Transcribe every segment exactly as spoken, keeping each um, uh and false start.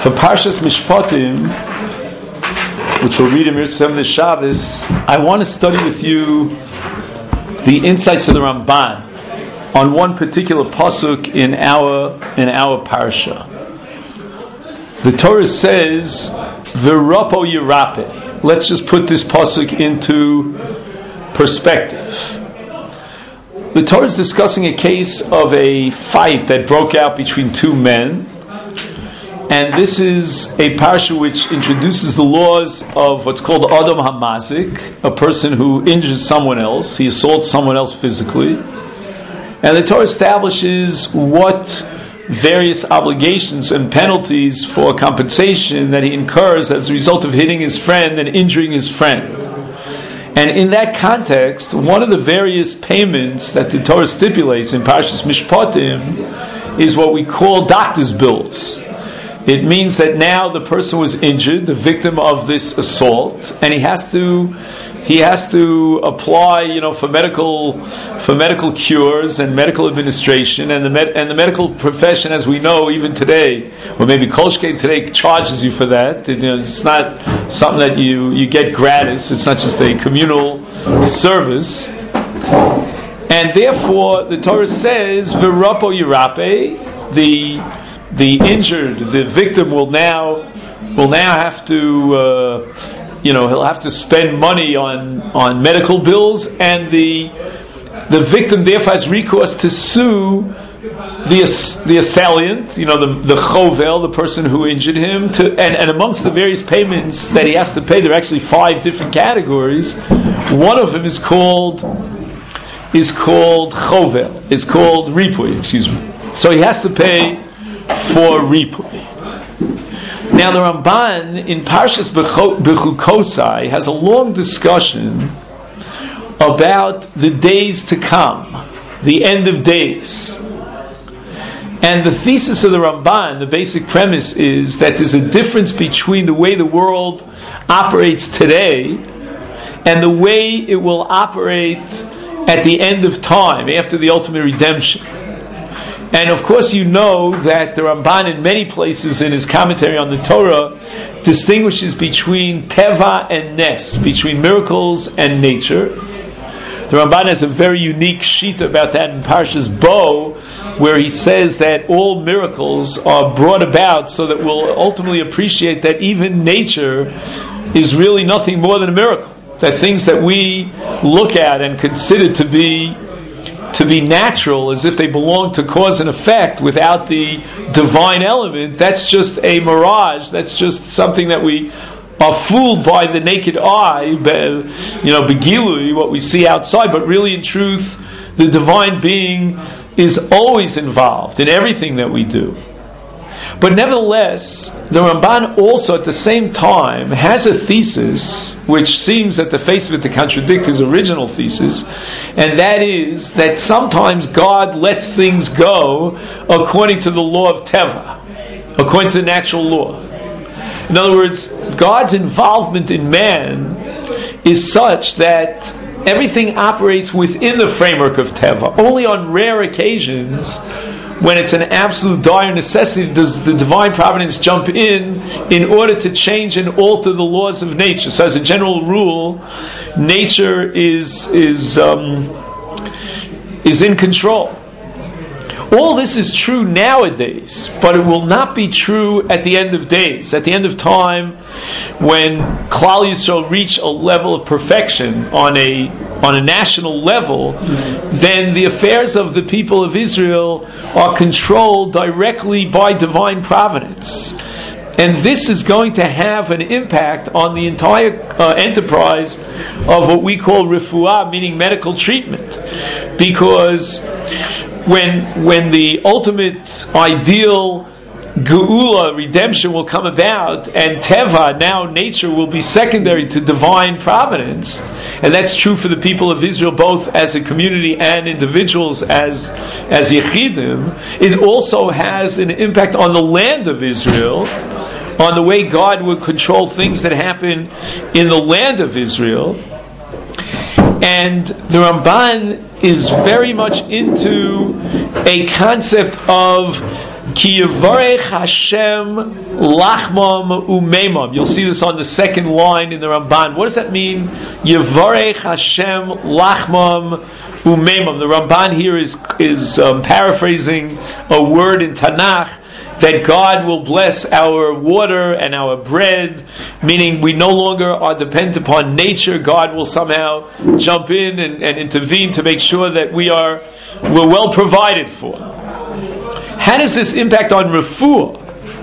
For Parshas Mishpatim, which we'll read in Mitzvah this Shabbos, I want to study with you the insights of the Ramban on one particular pasuk in our in our parsha. The Torah says, "V'rapo yirape." Let's just put this pasuk into perspective. The Torah is discussing a case of a fight that broke out between two men. And this is a parsha which introduces the laws of what's called Adam Hamazik, a person who injures someone else, he assaults someone else physically. And the Torah establishes what various obligations and penalties for compensation that he incurs as a result of hitting his friend and injuring his friend. And in that context, one of the various payments that the Torah stipulates in Parshas Mishpatim is what we call doctor's bills. It means that now the person was injured, the victim of this assault, and he has to he has to apply, you know, for medical for medical cures and medical administration, and the med, and the medical profession, as we know, even today, or maybe Kolshkein today charges you for that. You know, it's not something that you, you get gratis. It's not just a communal service. And therefore, the Torah says, "V'rapo yirape," the The injured, the victim will now will now have to, uh, you know, he'll have to spend money on, on medical bills, and the the victim therefore has recourse to sue the the assailant, you know, the the chovel, the person who injured him. To and, and amongst the various payments that he has to pay, there are actually five different categories. One of them is called is called chovel, is called ripui. Excuse me. So he has to pay for ripui. Now the Ramban in Parshas Bechukosai has a long discussion about the days to come, the end of days. And the thesis of the Ramban, the basic premise, is that there's a difference between the way the world operates today and the way it will operate at the end of time, after the ultimate redemption. And of course you know that the Ramban in many places in his commentary on the Torah distinguishes between Teva and Nes, between miracles and nature. The Ramban has a very unique sheet about that in Parshas Bo, where he says that all miracles are brought about so that we'll ultimately appreciate that even nature is really nothing more than a miracle. That things that we look at and consider to be to be natural, as if they belong to cause and effect without the divine element, that's just a mirage. That's just something that we are fooled by the naked eye, you know, begilui, what we see outside. But really, in truth, the divine being is always involved in everything that we do. But nevertheless, the Ramban also at the same time has a thesis which seems at the face of it to contradict his original thesis, and that is that sometimes God lets things go according to the law of Teva, according to the natural law. In other words, God's involvement in man is such that everything operates within the framework of Teva. Only on rare occasions, when it's an absolute dire necessity, does the divine providence jump in in order to change and alter the laws of nature. So as a general rule, nature is is um, is in control. All this is true nowadays, but it will not be true at the end of days. At the end of time, when Klal Yisrael reach a level of perfection on a on a national level, then the affairs of the people of Israel are controlled directly by divine providence. And this is going to have an impact on the entire uh, enterprise of what we call refuah, meaning medical treatment. Because when when the ultimate ideal Geula, redemption, will come about, and Teva, now nature, will be secondary to divine providence, and that's true for the people of Israel both as a community and individuals as as Yechidim. It also has an impact on the land of Israel, on the way God would control things that happen in the land of Israel. And the Ramban is very much into a concept of Ki Yivarech Hashem Lachmam Umeimam. You'll see this on the second line in the Ramban. What does that mean? Yivarech Hashem Lachmam Umeimam. The Ramban here is is um, paraphrasing a word in Tanakh that God will bless our water and our bread, meaning we no longer are dependent upon nature. God will somehow jump in and, and intervene to make sure that we are we're well provided for. How does this impact on refuah?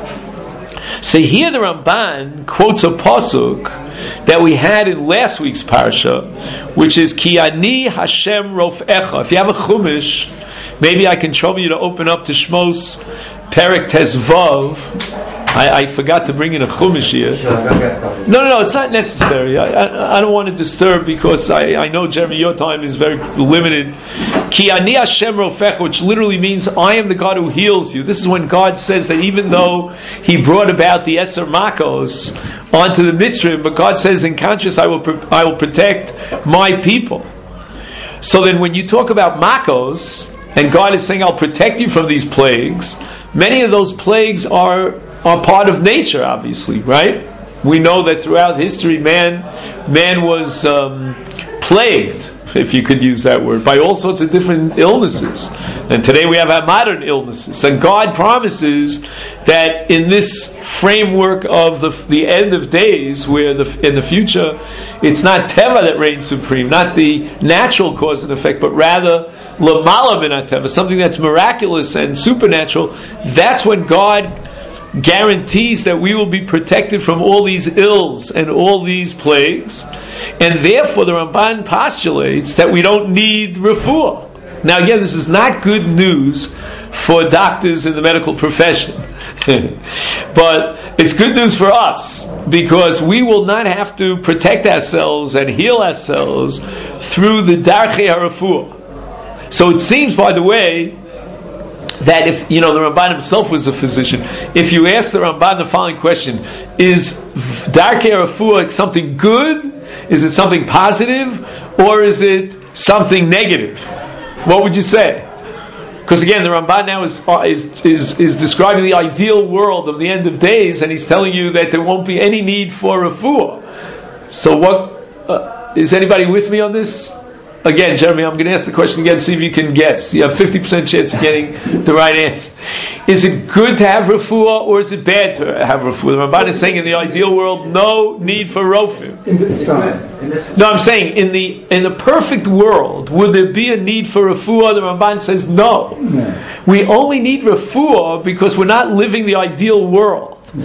So here the Ramban quotes a pasuk that we had in last week's parsha, which is Ki Ani Hashem Rofecha. If you have a chumash, maybe I can trouble you to open up to Shmos Perek Tezvav. I, I forgot to bring in a chumash here. No, no, no, it's not necessary. I, I, I don't want to disturb because I, I know, Jeremy, your time is very limited. Ki ani Hashem rofech, which literally means I am the God who heals you. This is when God says that even though He brought about the Eser Makos onto the Mitzrayim, but God says in conscience I will I will protect my people. So then when you talk about Makos, and God is saying I'll protect you from these plagues, many of those plagues are are part of nature, obviously, right? We know that throughout history, man, man was um, plagued, if you could use that word, by all sorts of different illnesses. And today we have our modern illnesses. And God promises that in this framework of the the end of days, where the, in the future, it's not Teva that reigns supreme, not the natural cause and effect, but rather Lamala min Teva, something that's miraculous and supernatural. That's when God guarantees that we will be protected from all these ills and all these plagues, and therefore the Ramban postulates that we don't need refuah. Now again, this is not good news for doctors in the medical profession, but it's good news for us because we will not have to protect ourselves and heal ourselves through the darchei harefuah. So it seems, by the way, that if, you know, the Ramban himself was a physician, if you ask the Ramban the following question, is darkei refuah something good? Is it something positive? Or is it something negative? What would you say? Because again, the Ramban now is, is, is, is describing the ideal world of the end of days, and he's telling you that there won't be any need for refuah. So what, uh, is anybody with me on this? Again, Jeremy, I'm going to ask the question again, see if you can guess. You have fifty percent chance of getting the right answer. Is it good to have refuah, or is it bad to have refuah? The Ramban is saying in the ideal world, no need for rofim. In this time. No, I'm saying in the in the perfect world, would there be a need for refuah? The Ramban says no. no. We only need refuah because we're not living the ideal world. No.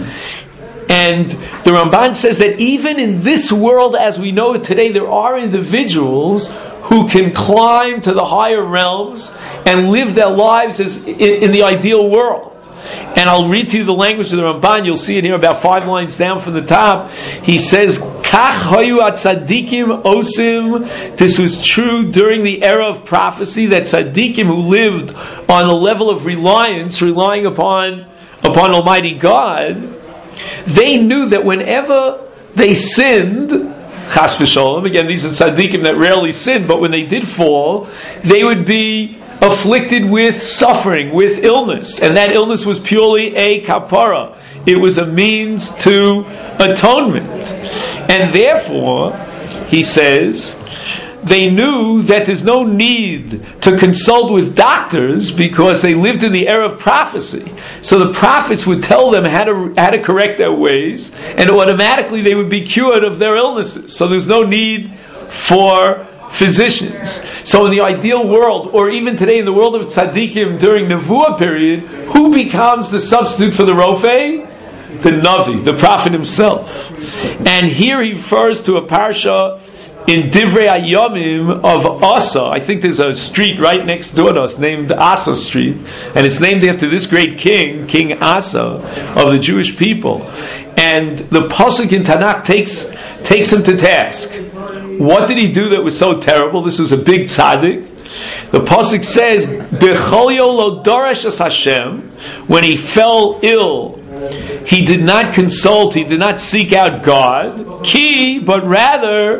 And the Ramban says that even in this world as we know it today, there are individuals who can climb to the higher realms and live their lives as in, in the ideal world. And I'll read to you the language of the Ramban. You'll see it here about five lines down from the top. He says, Kach hayu tzadikim osim. This was true during the era of prophecy, that tzadikim who lived on a level of reliance, relying upon, upon Almighty God, they knew that whenever they sinned, Chas v'sholom, again, these are tzaddikim that rarely sin, but when they did fall, they would be afflicted with suffering, with illness, and that illness was purely a kapara. It was a means to atonement. And therefore, he says, they knew that there's no need to consult with doctors because they lived in the era of prophecy. So the prophets would tell them how to how to correct their ways, and automatically they would be cured of their illnesses. So there's no need for physicians. So in the ideal world, or even today in the world of tzaddikim during Nevuah period, who becomes the substitute for the Rofei? The Navi, the prophet himself. And here he refers to a parsha in Divrei Hayomim of Asa. I think there's a street right next door to us named Asa Street, and it's named after this great king, King Asa of the Jewish people. And the pasuk in Tanakh takes takes him to task. What did he do that was so terrible? This was a big tzaddik. The pasuk says, "Bechol yo lo doresh es Hashem." When he fell ill, he did not consult, he did not seek out God. Ki, but rather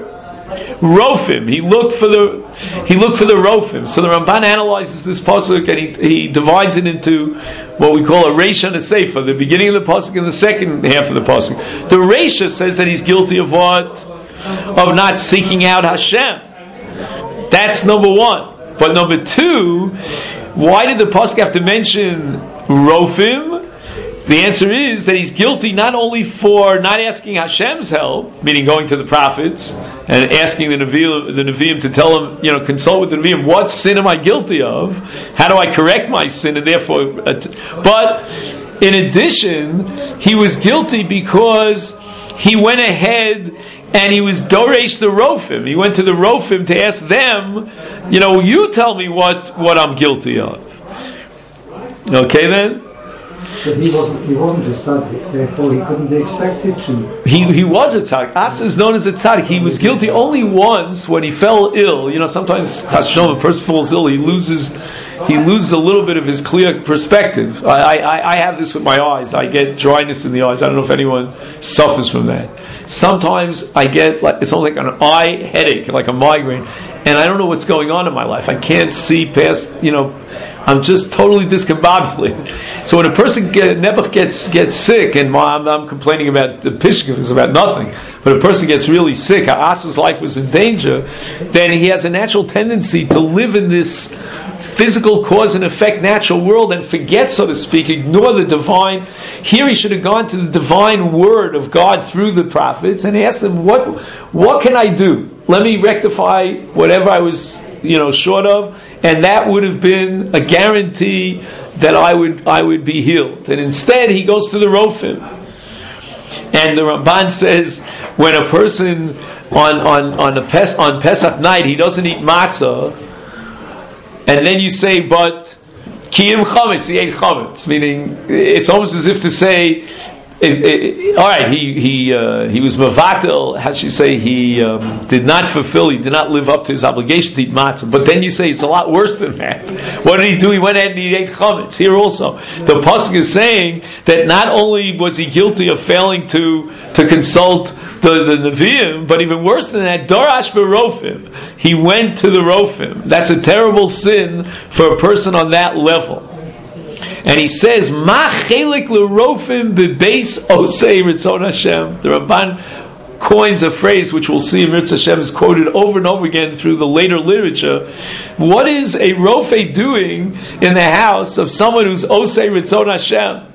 Rofim. He looked for the he looked for the Rofim. So the Ramban analyzes this pasuk and he, he divides it into what we call a Reisha and a Seifa, the beginning of the pasuk and the second half of the pasuk. The Reisha says that he's guilty of what? Of not seeking out Hashem. That's number one. But number two, why did the pasuk have to mention Rofim? The answer is that he's guilty not only for not asking Hashem's help, meaning going to the prophets and asking the Nevi'im, the Nevi'im to tell him, you know, consult with the Nevi'im, what sin am I guilty of? How do I correct my sin? And therefore, but in addition, he was guilty because he went ahead and he was doresh the Rofim. He went to the Rofim to ask them, you know, you tell me what, what I'm guilty of. Okay then? But he wasn't, he wasn't a tzaddik, therefore he couldn't be expected to. He he was a tzaddik. Asa is known as a tzaddik. He was guilty only once when he fell ill. You know, sometimes Hashem, a person falls ill, he loses he loses a little bit of his clear perspective. I, I, I have this with my eyes. I get dryness in the eyes. I don't know if anyone suffers from that. Sometimes I get like it's almost like an eye headache, like a migraine, and I don't know what's going on in my life. I can't see past, you know, I'm just totally discombobulated. So when a person get, Nebuch gets gets sick, and I'm, I'm complaining about the Pishkim, it's about nothing, but a person gets really sick, Asa's life was in danger, then he has a natural tendency to live in this physical cause and effect natural world and forget, so to speak, ignore the divine. Here he should have gone to the divine word of God through the prophets and asked them, what, what can I do? Let me rectify whatever I was, you know, short of, and that would have been a guarantee that I would I would be healed. And instead, he goes to the Rofim, and the Ramban says when a person on on on a Pes, on Pesach night he doesn't eat matzah, and then you say, but kiyim chametz, he ate chametz, meaning it's almost as if to say, It, it, all right, he he uh, he was mavatel. How should you say? He um, did not fulfill. He did not live up to his obligation to eat matzah. But then you say it's a lot worse than that. What did he do? He went ahead and he ate chametz. Here also, the pasuk is saying that not only was he guilty of failing to to consult the the nevi'im, but even worse than that, darash b'rofim. He went to the rofim. That's a terrible sin for a person on that level. And he says, "Ma chelik l'rofim bebeis osei ritzon Hashem." The Ramban coins a phrase which we'll see in Ritz Hashem is quoted over and over again through the later literature. What is a rofe doing in the house of someone who's osei ritzon Hashem?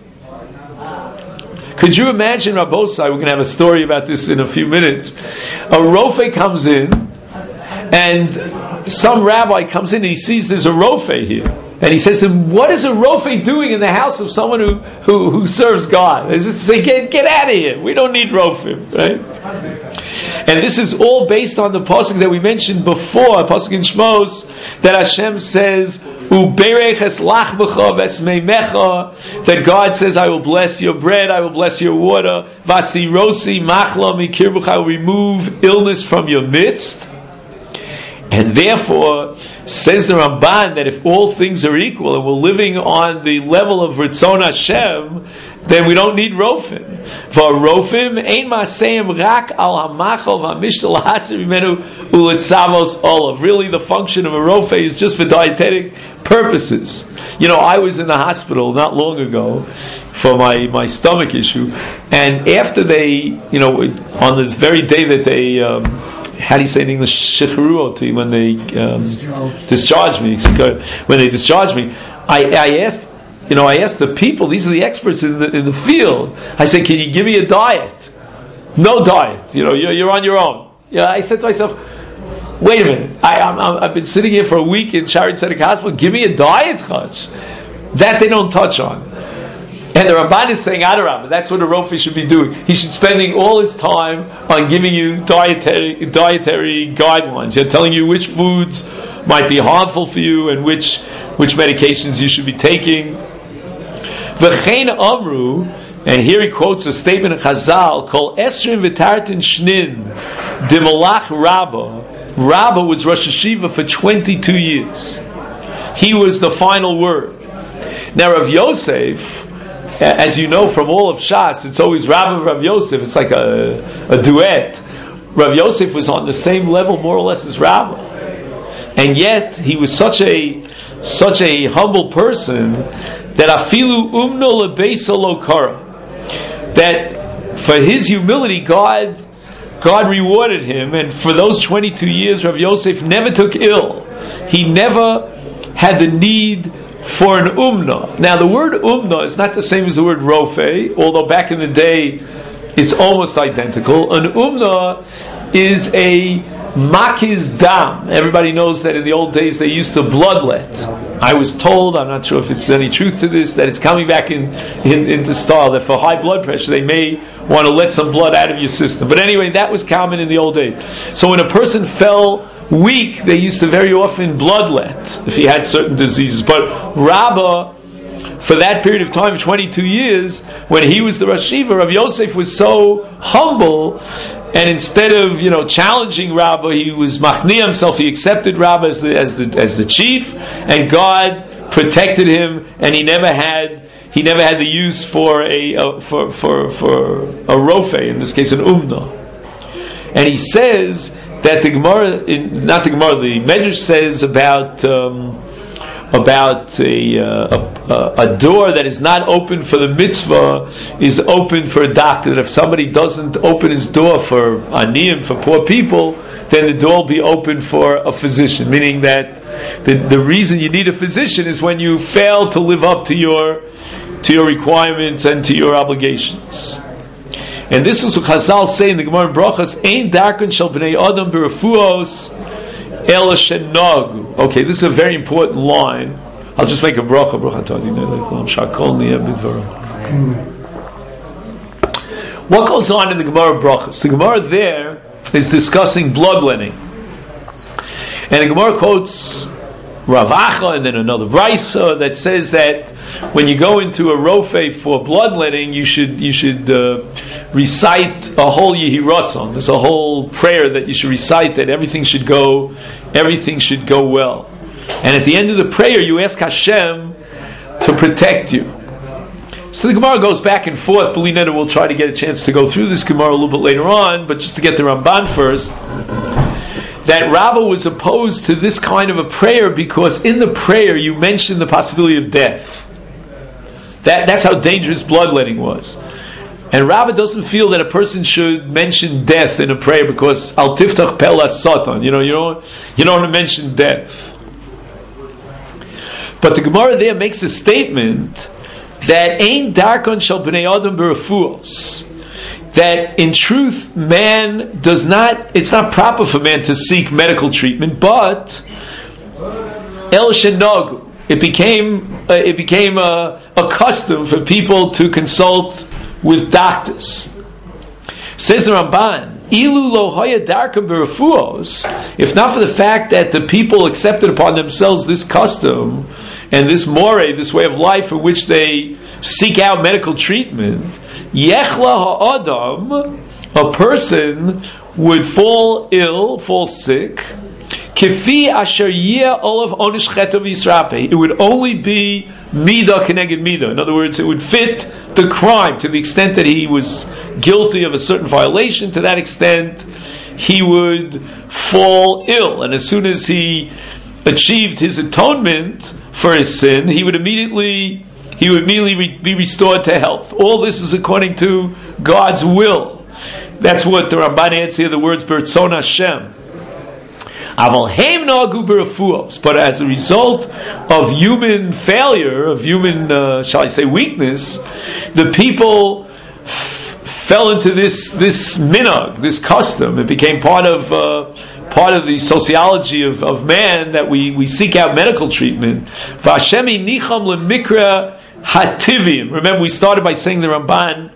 Could you imagine, Rabbosai? We're going to have a story about this in a few minutes. A rofe comes in, and some rabbi comes in and he sees there's a rofe here. And he says to him, what is a rofe doing in the house of someone who, who, who serves God? It's just to say, get, get out of here. We don't need rofim, right? And this is all based on the pasuk that we mentioned before, pasuk in Shmos, that Hashem says, Uberech es lach b'cha v'esmeimecha, that God says, I will bless your bread, I will bless your water, vasirosi machla mikirbucha, I will remove illness from your midst. And therefore, says the Ramban, that if all things are equal and we're living on the level of Ritzon Hashem, then we don't need Rofim. For Rofim, ein maseim rak al hamachal v'amishtal hasir imenu uletzavos olav. Really, the function of a Rofe is just for dietetic purposes. You know, I was in the hospital not long ago for my, my stomach issue, and after they, you know, on the very day that they, um, how do you say in English, shichruoti, when they um, discharged me, when they discharged me, I, I asked, you know, I asked the people, these are the experts in the in the field, I said, can you give me a diet? No diet, you know, you're, you're on your own. Yeah, I said to myself, wait a minute, I, I'm, I'm, I've been sitting here for a week in Sharon Tzedek Hospital, give me a diet, Chach. That they don't touch on. And the Ramban is saying, Adarabah, that's what a Rofi should be doing. He should be spending all his time on giving you dietary, dietary guidelines. You're telling you which foods might be harmful for you and which which medications you should be taking. V'chein amru, and here he quotes a statement of Chazal, Kol esrim v'tartin shnin, d'malach Rabbah. Rabbah was Rosh Hashiva for twenty-two years. He was the final word. Now Rav Yosef, as you know from all of Shas, it's always Rabbi Rav Yosef. It's like a, a duet. Rav Yosef was on the same level, more or less, as Rabbah, and yet he was such a such a humble person that afilu umno lebeisa lo kara, that for his humility, God God rewarded him, and for those twenty-two years, Rav Yosef never took ill. He never had the need for an umna. Now, the word umna is not the same as the word rofe, although back in the day it's almost identical. An umna is a makiz dam. Everybody knows that in the old days they used to bloodlet. I was told, I'm not sure if it's any truth to this, that it's coming back in, in into style, that for high blood pressure they may want to let some blood out of your system. But anyway, that was common in the old days. So when a person fell weak, they used to very often bloodlet if he had certain diseases. But Rabbah, for that period of time, twenty-two years, when he was the Rosh Yeshiva, Rav Yosef was so humble, and instead of you know challenging Rabbah, he was machnia himself. He accepted Rabbah as the as the as the chief, and God protected him, and he never had he never had the use for a uh, for for for a rofe, in this case an umna. And he says that the Gemara, in, not the Gemara, the Medrash says about um, about a, uh, a a door that is not open for the mitzvah is open for a doctor. That if somebody doesn't open his door for aniyim, for poor people, then the door will be open for a physician. Meaning that the, the reason you need a physician is when you fail to live up to your to your requirements and to your obligations. And this is what Chazal say in the Gemara in Brachos: "Ein darkon shel bnei adam berefuos ela shenagu." Okay, this is a very important line. I'll just make a bracha. Bracha tadinei shakol niyeh b'dvarim. What goes on in the Gemara Brachos? The Gemara there is discussing bloodletting, and the Gemara quotes Rav Acha and then another Brayso that says that when you go into a rofe for bloodletting, you should you should uh, recite a whole Yehiratzon. There's a whole prayer that you should recite, that everything should go everything should go well. And at the end of the prayer, you ask Hashem to protect you. So the Gemara goes back and forth. B'li neder, we'll try to get a chance to go through this Gemara a little bit later on, but just to get the Ramban first, that Rabbah was opposed to this kind of a prayer because in the prayer you mentioned the possibility of death. That, that's how dangerous bloodletting was. And Rabbah doesn't feel that a person should mention death in a prayer because al tiftach pel satan. You know, you don't you don't want to mention death. But the Gemara there makes a statement that ein darkon shel bnei adam berefuos, that in truth man does not, it's not proper for man to seek medical treatment, but el shenagu, it became uh, it became a, a custom for people to consult with doctors. Says the Ramban, ilu lo haya darkon berefuos, if not for the fact that the people accepted upon themselves this custom and this more, this way of life in which they seek out medical treatment, yechla ha'adam, a person would fall ill, fall sick, kifi asher yeh olav onish chetav yisrape. It would only be midah keneged midah. In other words, it would fit the crime to the extent that he was guilty of a certain violation. To that extent, he would fall ill, and as soon as he achieved his atonement for his sin, he would immediately he would immediately re- be restored to health. All this is according to God's will. That's what the Ramban adds here, the words B'Ratzon Hashem. Aval heim nagu b'refuos, but as a result of human failure, of human, uh, shall I say, weakness, the people f- fell into this this minhag, this custom. It became part of uh, part of the sociology of, of man that we, we seek out medical treatment. V'Hashemi nicham lemikra hativim. Remember, we started by saying the Ramban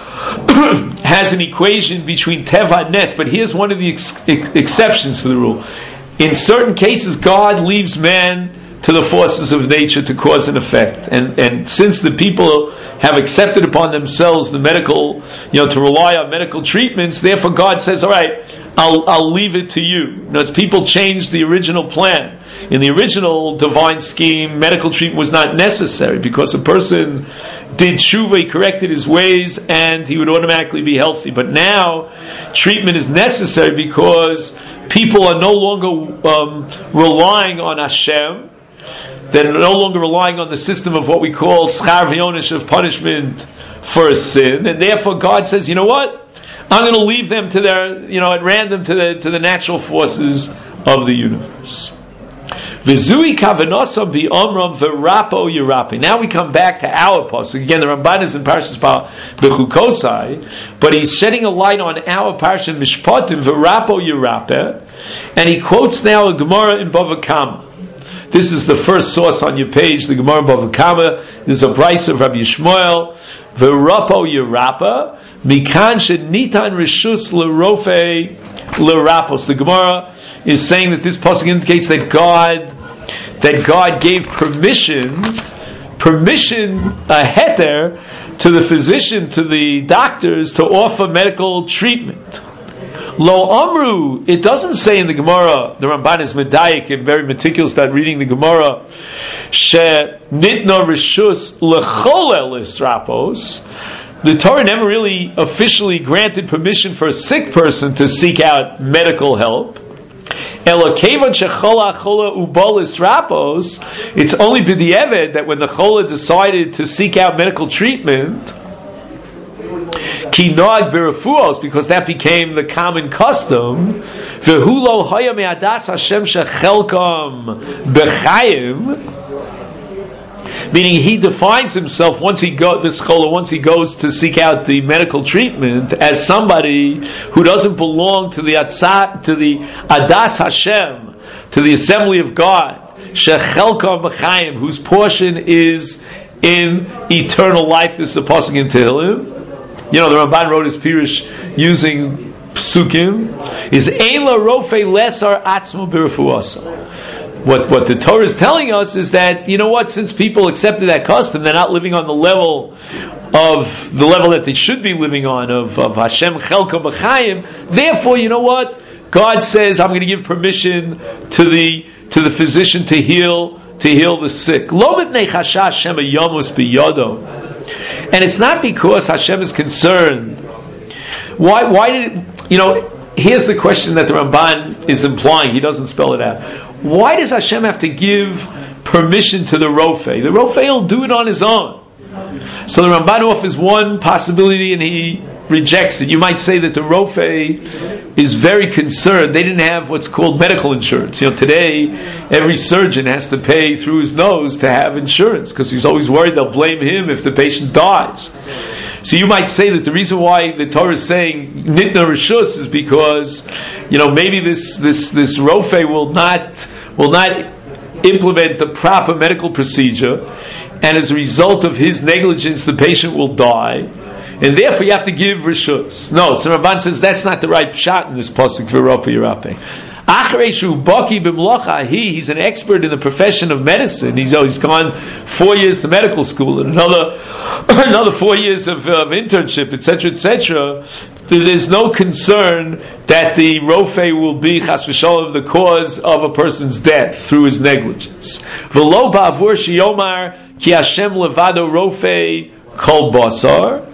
has an equation between teva and nes, but here's one of the ex- ex- exceptions to the rule. In certain cases, God leaves man to the forces of nature to cause an effect, and and since the people have accepted upon themselves the medical, you know, to rely on medical treatments, therefore God says, all right, I'll I'll leave it to you. You know, it's people changed the original plan. In the original divine scheme, medical treatment was not necessary because a person did tshuva, he corrected his ways, and he would automatically be healthy. But now, treatment is necessary because people are no longer um, relying on Hashem. They're no longer relying on the system of what we call schar v'onish, of punishment for a sin, and therefore God says, you know what? I'm going to leave them to their, you know, at random to the to the natural forces of the universe. V'zui kavanasam bi'omram v'rapo yirape. Now we come back to our pasuk again. The Ramban is in Parshas Bechukosai, but he's shedding a light on our parsha Mishpatim v'rapo yirape, and he quotes now a Gemara in Bava Kama. This is the first source on your page, the Gemara Bava Kama. There's a price of Rabbi Yishmael. V'rapo yirapa mikan shenitan rishus l'rofe l'rapos. The Gemara is saying that this pasuk indicates that God, that God gave permission, permission, a heter, to the physician, to the doctors, to offer medical treatment. Lo amru, it doesn't say in the Gemara, the Ramban is medayik and very meticulous about reading the Gemara, she nitna rishus lecholel israpos. The Torah never really officially granted permission for a sick person to seek out medical help. Elokevan shechola chola ubol israpos. It's only b'di'eved that when the chola decided to seek out medical treatment, Kinag b'refuos, because that became the common custom. V'hulo haya me'adas Hashem shechelkam b'chayim, meaning he defines himself once he go this chola once he goes to seek out the medical treatment as somebody who doesn't belong to the atzat to the adas Hashem, to the assembly of God, shechelkam b'chayim, whose portion is in eternal life. This is the pasuk in Tehillim. You know, the Ramban wrote his Pirush using psukim. Is Eila Rofe Lesar Atzmo B'Refuasa. What what the Torah is telling us is that, you know what, since people accepted that custom, they're not living on the level of the level that they should be living on of, of Hashem Chelka B'Chaim. Therefore, you know what, God says, I'm going to give permission to the to the physician to heal to heal the sick. Lo mipnei chashash shema yamus biyodo. And it's not because Hashem is concerned. Why? Why did you know? Here's the question that the Ramban is implying. He doesn't spell it out. Why does Hashem have to give permission to the Rofe? The Rofe will do it on his own. So the Ramban offers one possibility and he rejects it. You might say that the Rofe is very concerned. They didn't have what's called medical insurance. You know, today every surgeon has to pay through his nose to have insurance because he's always worried they'll blame him if the patient dies. So you might say that the reason why the Torah is saying Nitna Rishus is because, you know, maybe this this this Rofe will not will not implement the proper medical procedure, and as a result of his negligence, the patient will die, and therefore you have to give rishus. No, so Ramban says that's not the right shot in this pasuk for Rapi Yirape. Achreishu baki b'mlocha, he he's an expert in the profession of medicine. He's oh, he's gone four years to medical school and another another four years of, of internship, et cetera, et cetera. There's no concern that the rofe will be chas v'shalom the cause of a person's death through his negligence. V'lo ba'avur sheyomar ki Hashem levado rofe kol basar,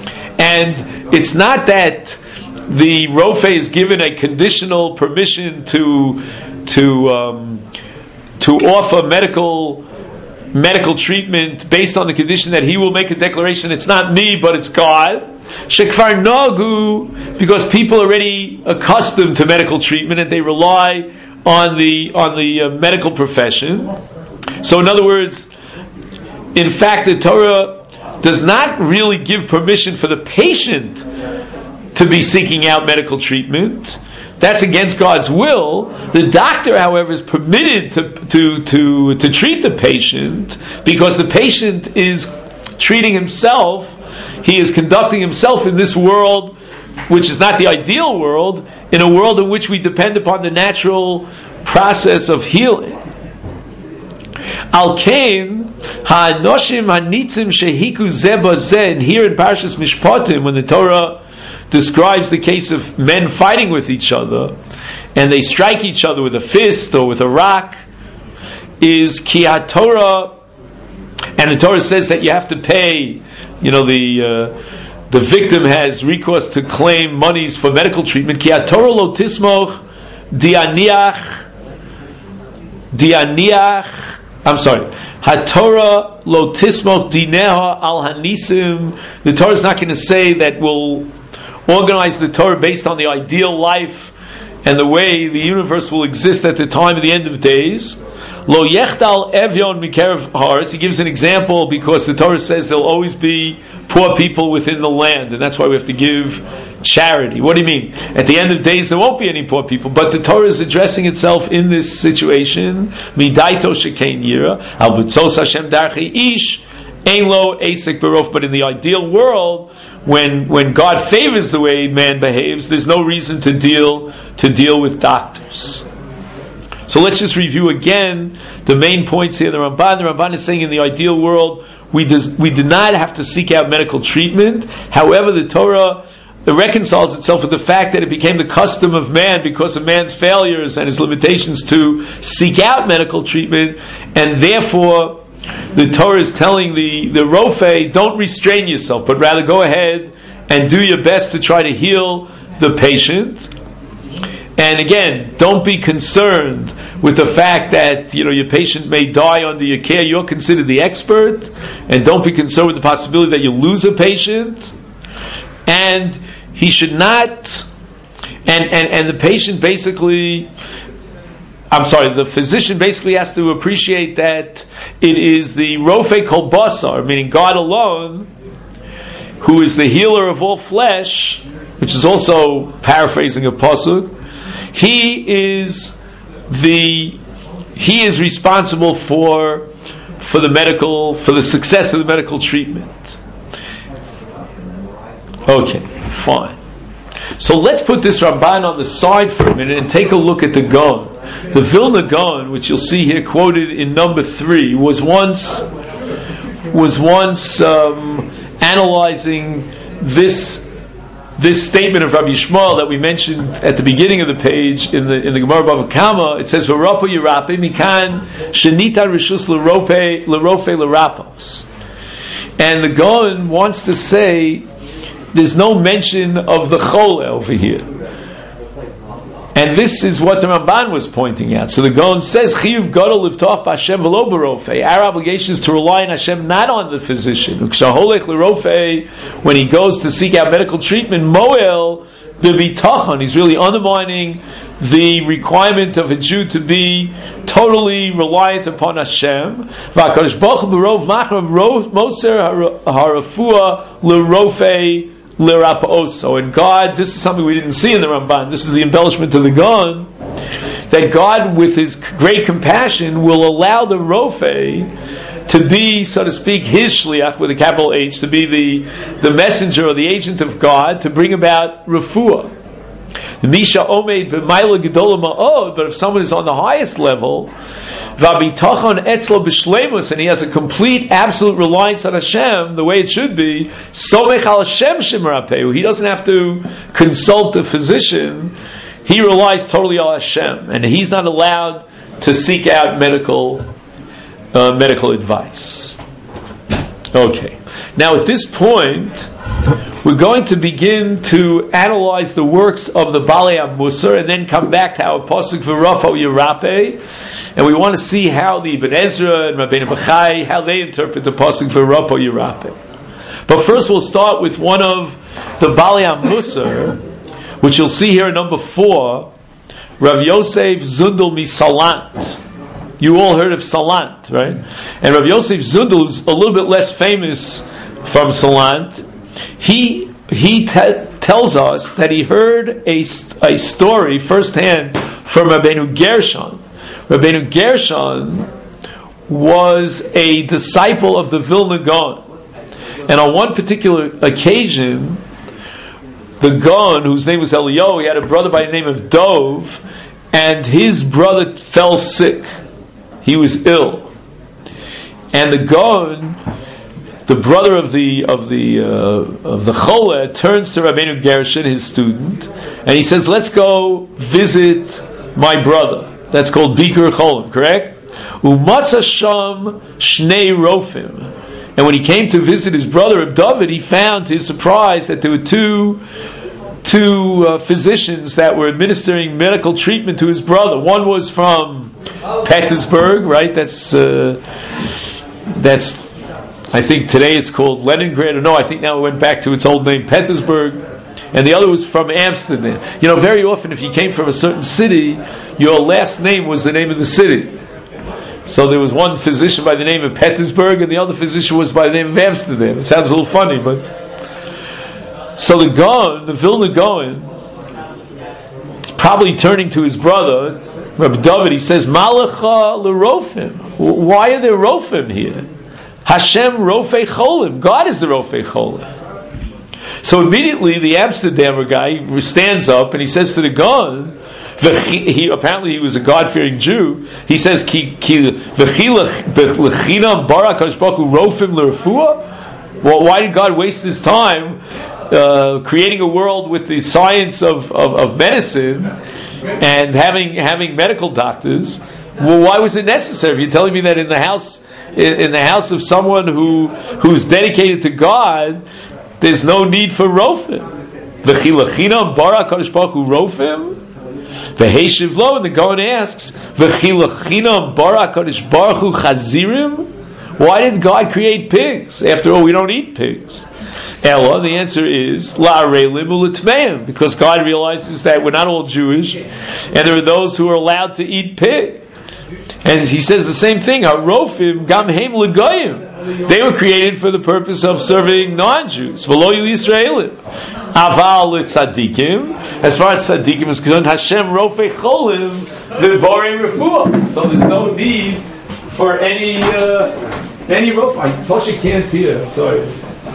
and it's not that the Rofe is given a conditional permission to to um, to offer medical medical treatment based on the condition that he will make a declaration. It's not me, but it's God. Shekfar Nagu, because people are already accustomed to medical treatment and they rely on the on the uh, medical profession. So, in other words, in fact, the Torah does not really give permission for the patient to be seeking out medical treatment. That's against God's will. The doctor, however, is permitted to, to, to, to treat the patient because the patient is treating himself. He is conducting himself in this world, which is not the ideal world, in a world in which we depend upon the natural process of healing. Al-Kain, ha'anoshim ha'nitzim shehiku zeh b'zeh, and here in Parshas Mishpatim, when the Torah describes the case of men fighting with each other, and they strike each other with a fist or with a rock, is ki ha-Torah, and the Torah says that you have to pay you know, the uh, the victim has recourse to claim monies for medical treatment. Ki haTorah lo tismoch dianiach dianiach. I'm sorry. HaTorah lo tismoch dineha al hanisim. The Torah is not going to say that we'll organize the Torah based on the ideal life and the way the universe will exist at the time of the end of days. Lo yechtal evyon mikerev haaretz. He gives an example because the Torah says there'll always be poor people within the land, and that's why we have to give charity. What do you mean? At the end of days there won't be any poor people, but the Torah is addressing itself in this situation. Midaito shekein yira al b'tzos Hashem darchi ish ein lo esek barof. But in the ideal world, when when God favors the way man behaves, there's no reason to deal to deal with doctors. So let's just review again the main points here. The Ramban, the Ramban is saying in the ideal world, we does, we do not have to seek out medical treatment. However, the Torah it reconciles itself with the fact that it became the custom of man because of man's failures and his limitations to seek out medical treatment, and therefore the Torah is telling the, the Rofe, don't restrain yourself, but rather go ahead and do your best to try to heal the patient. And again, don't be concerned with the fact that you know your patient may die under your care. You're considered the expert, and don't be concerned with the possibility that you lose a patient. And he should not, and, and, and the patient basically, I'm sorry, the physician basically has to appreciate that it is the Rofe Kol Basar, meaning God alone, who is the healer of all flesh, which is also paraphrasing a pasuk. He is the he is responsible for for the medical for the success of the medical treatment. Okay, fine. So let's put this Ramban on the side for a minute and take a look at the Gaon. The Vilna Gaon, which you'll see here quoted in number three, was once was once um, analyzing this. This statement of Rabbi Yishmael that we mentioned at the beginning of the page in the in the Gemara Bava Kama, it says V'Rapa Yirape Mikan Shenita Rishus L'Rope L'Rofe L'Rapos, and the Gaon wants to say there's no mention of the Chole over here, and this is what the Ramban was pointing out. So the Gaon says Chiyuv Gadol Livtoch B'Hashem V'Lo B'Rofe. Our obligation is to rely on Hashem, not on the physician. Ukshaholech L'Rofe, when he goes to seek out medical treatment, Moel B'Bitachon, he's really undermining the requirement of a Jew to be totally reliant upon Hashem. V'Akadosh Baruch Hu B'Rov Machrav Moser Harafua L'Rofe L'Rapaoso. And God, this is something we didn't see in the Ramban, this is the embellishment of the Gaon, that God, with His great compassion, will allow the Rofe to be, so to speak, His Shliach, with a capital H, to be the, the messenger or the agent of God, to bring about Refuah. The Misha Omeid B'Maila Gedola Ma'od, but if someone is on the highest level, V'Abitachon Etzlo B'Shleimus, and he has a complete, absolute reliance on Hashem, the way it should be, Somech Al Hashem Shemarapehu, he doesn't have to consult a physician, he relies totally on Hashem, and he's not allowed to seek out medical uh, medical advice. Okay. Now at this point, we're going to begin to analyze the works of the Balei Musar, and then come back to our pasuk V'Rafo Yirape, and we want to see how the Ibn Ezra and Rabbeinu Bachai, how they interpret the pasuk V'Rafo Yirape. But first, we'll start with one of the Balei Musar, which you'll see here at number four, Rav Yosef Zundel Misalant. You all heard of Salant, right? And Rav Yosef Zundel is a little bit less famous from Salant. He he te- tells us that he heard a, a story firsthand from Rabbeinu Gershon. Rabbeinu Gershon was a disciple of the Vilna Gaon. And on one particular occasion, the Gaon, whose name was Eliyahu, he had a brother by the name of Dov, and his brother fell sick. He was ill. And the Gaon, the brother of the of the uh, of the Choleh, turns to Rabbeinu Gershon, his student, and he says, "Let's go visit my brother." That's called Bikur Cholim, correct? Umatza sham shnei rofim. And when he came to visit his brother David, he found to his surprise that there were two two uh, physicians that were administering medical treatment to his brother. One was from Petersburg, right? That's uh, that's I think today it's called Leningrad. Or no, I think now it went back to its old name, Petersburg. And the other was from Amsterdam. You know, very often if you came from a certain city, your last name was the name of the city. So there was one physician by the name of Petersburg, and the other physician was by the name of Amsterdam. It sounds a little funny, but... So the Gaon, the Vilna Gaon, probably turning to his brother, Rabbi David, he says, Malacha l'rofim. Why are there rofim here? Hashem rofei cholim. God is the rofei cholim. So immediately the Amsterdamer guy stands up and he says to the Gaon, he, apparently he was a God-fearing Jew, he says, Ki, ki, well, why did God waste his time uh, creating a world with the science of, of, of medicine and having having medical doctors? Well, why was it necessary? If you're telling me that in the house in, in the house of someone who who's dedicated to God, there's no need for rofim. The chilachinam bara kadosh baruch hu rofim. The Heishiv Lo, and the Gaon asks, V'chilachinam bara kadosh baruch hu chazirim. Why did God create pigs? After all, we don't eat pigs. Ella, the answer is la'arelim u'letmeim, because God realizes that we're not all Jewish, and there are those who are allowed to eat pig. And he says the same thing. Harofim gam heim l'goyim. They were created for the purpose of serving non-Jews. V'lo Yisraelim. Aval l'tzadikim. As far as tzadikim is concerned, Hashem rofei cholim v'borei refuah. So there's no need for any uh, any rofim. I thought you can't hear. I'm sorry.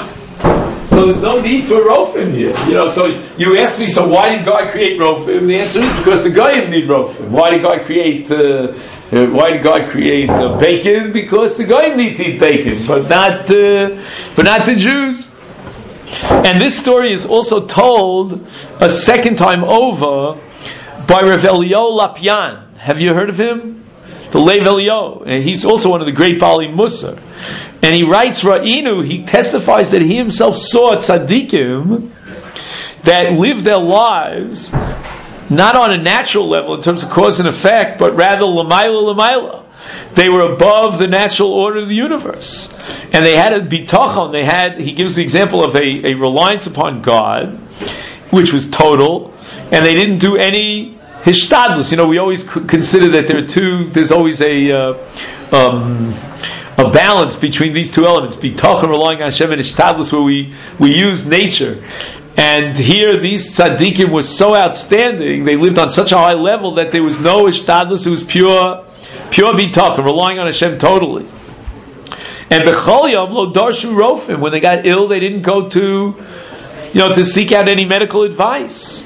So there's no need for rofim here. You know. So you ask me, so why did God create rofim? The answer is because the goyim need rofim. Why did God create? Uh, uh, why did God create uh, bacon? Because the goyim need to eat bacon, but not uh, but not the Jews. And this story is also told a second time over by Rav Eliyahu Lapyan. Have you heard of him? The Lev Eliyahu. And he's also one of the great Bali Musar. And he writes, Ra'inu, he testifies that he himself saw tzaddikim that lived their lives not on a natural level in terms of cause and effect, but rather l'mayla l'mayla. They were above the natural order of the universe. And they had a bitachon, they had, he gives the example of a, a reliance upon God, which was total, and they didn't do any hishtadlus. You know, we always consider that there are two, there's always a, uh, um, a balance between these two elements, bitachon, relying on Hashem, and hishtadlus, where we, we use nature. And here, these tzaddikim were so outstanding, they lived on such a high level that there was no hishtadlus, it was pure, pure bitachon, relying on Hashem totally. And b'chol yom lo darshu rofim. When they got ill, they didn't go to, you know, to seek out any medical advice.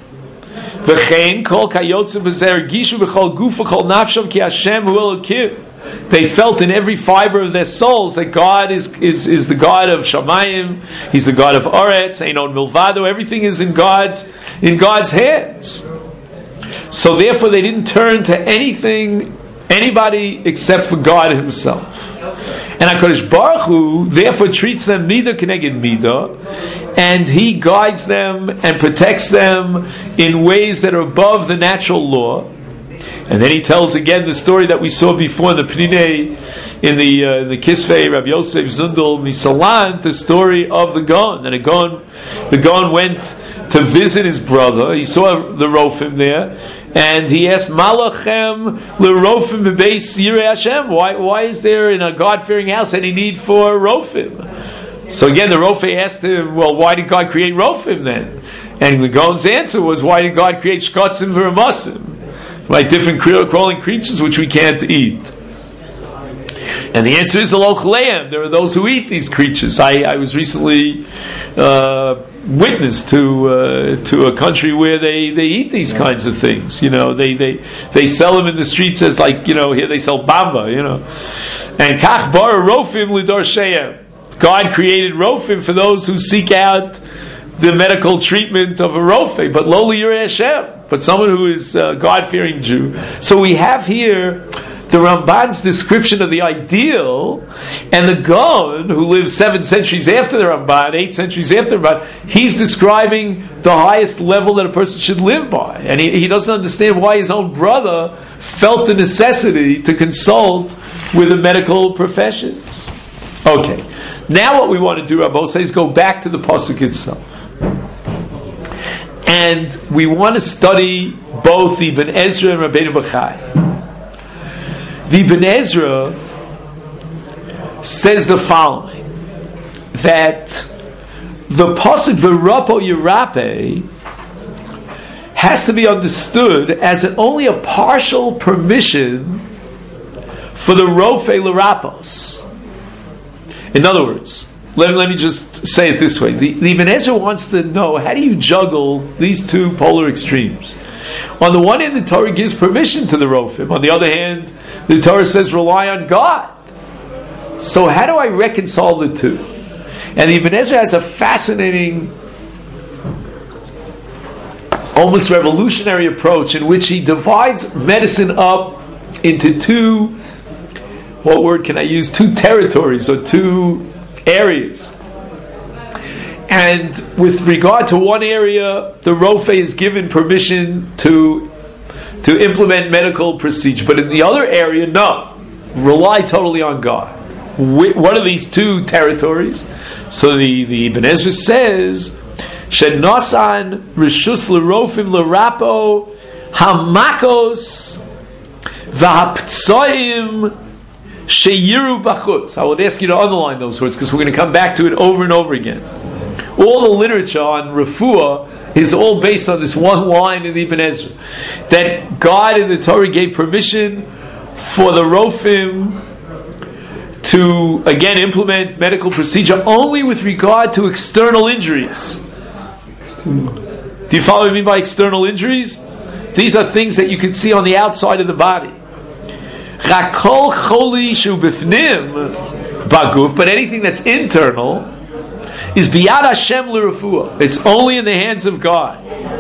V'chein kol kayotze b'zer gishu b'chol gufa kol nafsham ki Hashem hu elokim. They felt in every fiber of their souls that God is is, is the God of Shamayim. He's the God of Oretz. Einon milvado. Everything is in God's in God's hands. So therefore, they didn't turn to anything, anybody except for God Himself. And HaKadosh Baruch Hu therefore treats them midah keneged midah, and He guides them and protects them in ways that are above the natural law. And then He tells again the story that we saw before in the Pninei, in the uh, in the Kisvei, Rav Yosef Zundel Misalant, the story of the Gaon. And the Gaon, the Gaon went to visit his brother. He saw the Rofim there, and he asked, Malachem l'Rofim b'beis Yirei Hashem. Why, why is there in a God-fearing house any need for Rofim? So again, the Rofim asked him, well, why did God create Rofim then? And the Gaon's answer was, why did God create Shkotzim v'Ramasim? Like different crawling creatures which we can't eat. And the answer is the lochleim. There are those who eat these creatures. I, I was recently uh, witness to uh, to a country where they, they eat these kinds of things. You know, they, they they sell them in the streets as like, you know, here they sell bamba. You know, and kach bara rofim lidor she'em. God created rofim for those who seek out the medical treatment of a rofe, but loli yirei Hashem, but someone who is a God-fearing Jew. So we have here the Ramban's description of the ideal, and the Gaon, who lives seven centuries after the Ramban, eight centuries after the Ramban, he's describing the highest level that a person should live by. And he, he doesn't understand why his own brother felt the necessity to consult with the medical professions. Okay. Now what we want to do, Rabbi says, is go back to the Pasuk itself. And we want to study both the Ibn Ezra and Rabbeinu Bachai. The Ibn Ezra says the following, that the Pasuk V'rapo Yirape has to be understood as an, only a partial permission for the Rofe L'Rapos. In other words, let, let me just say it this way. The, the Ibn Ezra wants to know, how do you juggle these two polar extremes? On the one hand, the Torah gives permission to the Rofim. On the other hand, the Torah says rely on God. So how do I reconcile the two? And the Ibn Ezra has a fascinating, almost revolutionary approach in which he divides medicine up into two, what word can I use? Two territories or two areas. And with regard to one area, the Rofe is given permission to to implement medical procedure. But in the other area, no. Rely totally on God. What are these two territories? So the, the Ibn Ezra says, Shenasan Rishus L'Rofim L'Rapo Hamakos V'Haptsoim Sheyiru Bachutz. I would ask you to underline those words because we're going to come back to it over and over again. All the literature on refuah is all based on this one line in the Ibn Ezra, that God in the Torah gave permission for the Rofim to again implement medical procedure only with regard to external injuries. Do you follow what I mean by external injuries? These are things that you can see on the outside of the body. Rakol choli shu bifnim baguf, but anything that's internal is biyad Hashem l'refuah. It's only in the hands of God.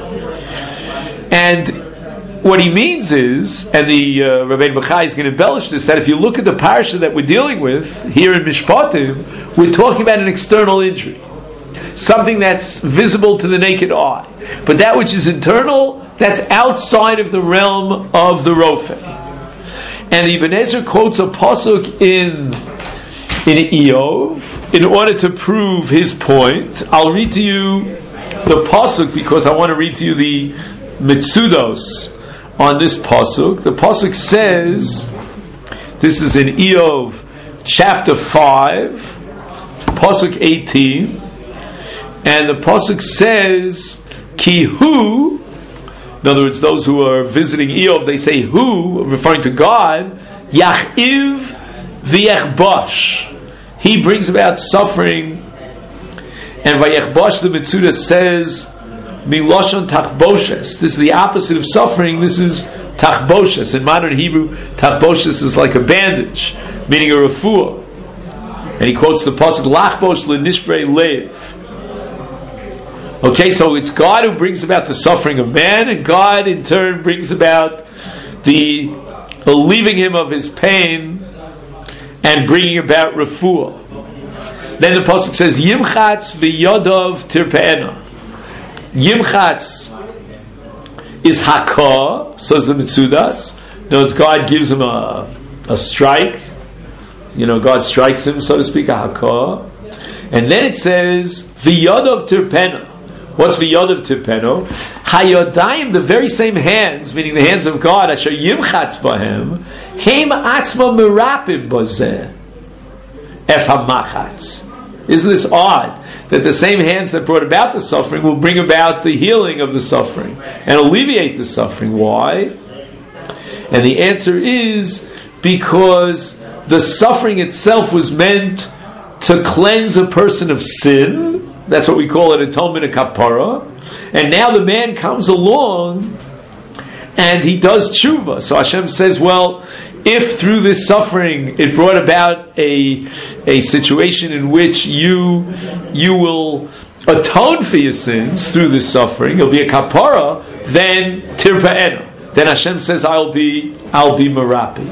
And what he means is, and the uh, Rabbeinu Bachai is going to embellish this, that if you look at the parasha that we're dealing with here in Mishpatim, we're talking about an external injury, something that's visible to the naked eye. But that which is internal, that's outside of the realm of the Rofe. And the Ibn Ezra quotes a pasuk in in Eov in order to prove his point. I'll read to you the pasuk because I want to read to you the mitzudos on this pasuk. The pasuk says, this is in Eov chapter five, pasuk eighteen, and the pasuk says, Ki hu. In other words, those who are visiting Eov, they say who, referring to God, Yachiv v'yechbosh. He brings about suffering, and v'yechbosh, the Mitzuda says, Miloshon tachboshes. This is the opposite of suffering. This is tachboshes. In modern Hebrew, tachboshes is like a bandage, meaning a refuah. And he quotes the pasuk, Lachbosh l'nishbrei leiv. Okay, so it's God who brings about the suffering of man, and God in turn brings about the relieving him of his pain and bringing about refuah. Then the pasuk says, Yimchatz v'yodov tirpe'ena. Yimchatz is hakah, says the Mitzudas. No, it's God gives him a, a strike. You know, God strikes him, so to speak, a hakah. And then it says, v'yodov tirpe'ena. What's v'yodov tirpeno? Hayodayim, the very same hands, meaning the hands of God, asher yimchatz bahem, heim atzma merapim bozeh, es hamachatz. Isn't this odd? That the same hands that brought about the suffering will bring about the healing of the suffering and alleviate the suffering. Why? And the answer is because the suffering itself was meant to cleanse a person of sin. That's what we call it, atonement and kapara. And now the man comes along and he does tshuva. So Hashem says, well, if through this suffering it brought about a a situation in which you you will atone for your sins through this suffering, it'll be a kapara, then tirpa'ena. Then Hashem says, I'll be I'll be merapi.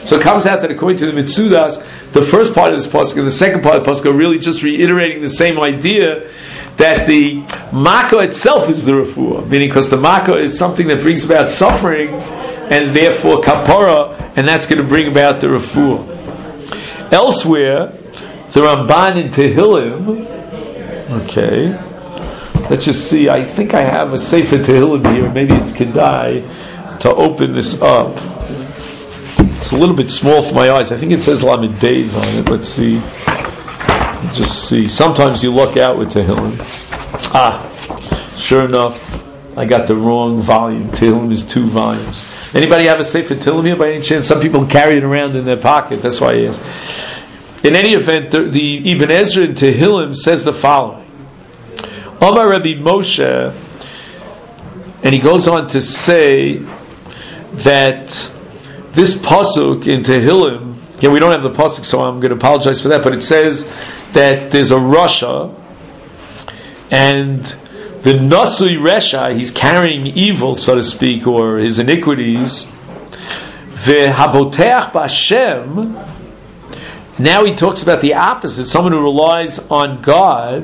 So it comes out that according to the Mitzudas, the first part of this pasuk and the second part of the pasuk are really just reiterating the same idea that the makkah itself is the refuah, meaning because the makkah is something that brings about suffering and therefore kapara, and that's going to bring about the refuah. Elsewhere, the Ramban in Tehillim, okay, let's just see, I think I have a Sefer Tehillim here, maybe it's Kedai to open this up. It's a little bit small for my eyes. I think it says Lamed Beis on it. Let's see. Just see. Sometimes you luck out with Tehillim. Ah, sure enough, I got the wrong volume. Tehillim is two volumes. Anybody have a Sefer Tehillim here by any chance? Some people carry it around in their pocket. That's why I asked. In any event, the, the Ibn Ezra in Tehillim says the following. Omar Rabbi Moshe, and he goes on to say that this pasuk in Tehillim, yeah, we don't have the pasuk, so I'm going to apologize for that, but it says that there's a Rasha, and the Nasui Resha, he's carrying evil, so to speak, or his iniquities. Ve'haboteach b'Hashem. Now he talks about the opposite, someone who relies on God.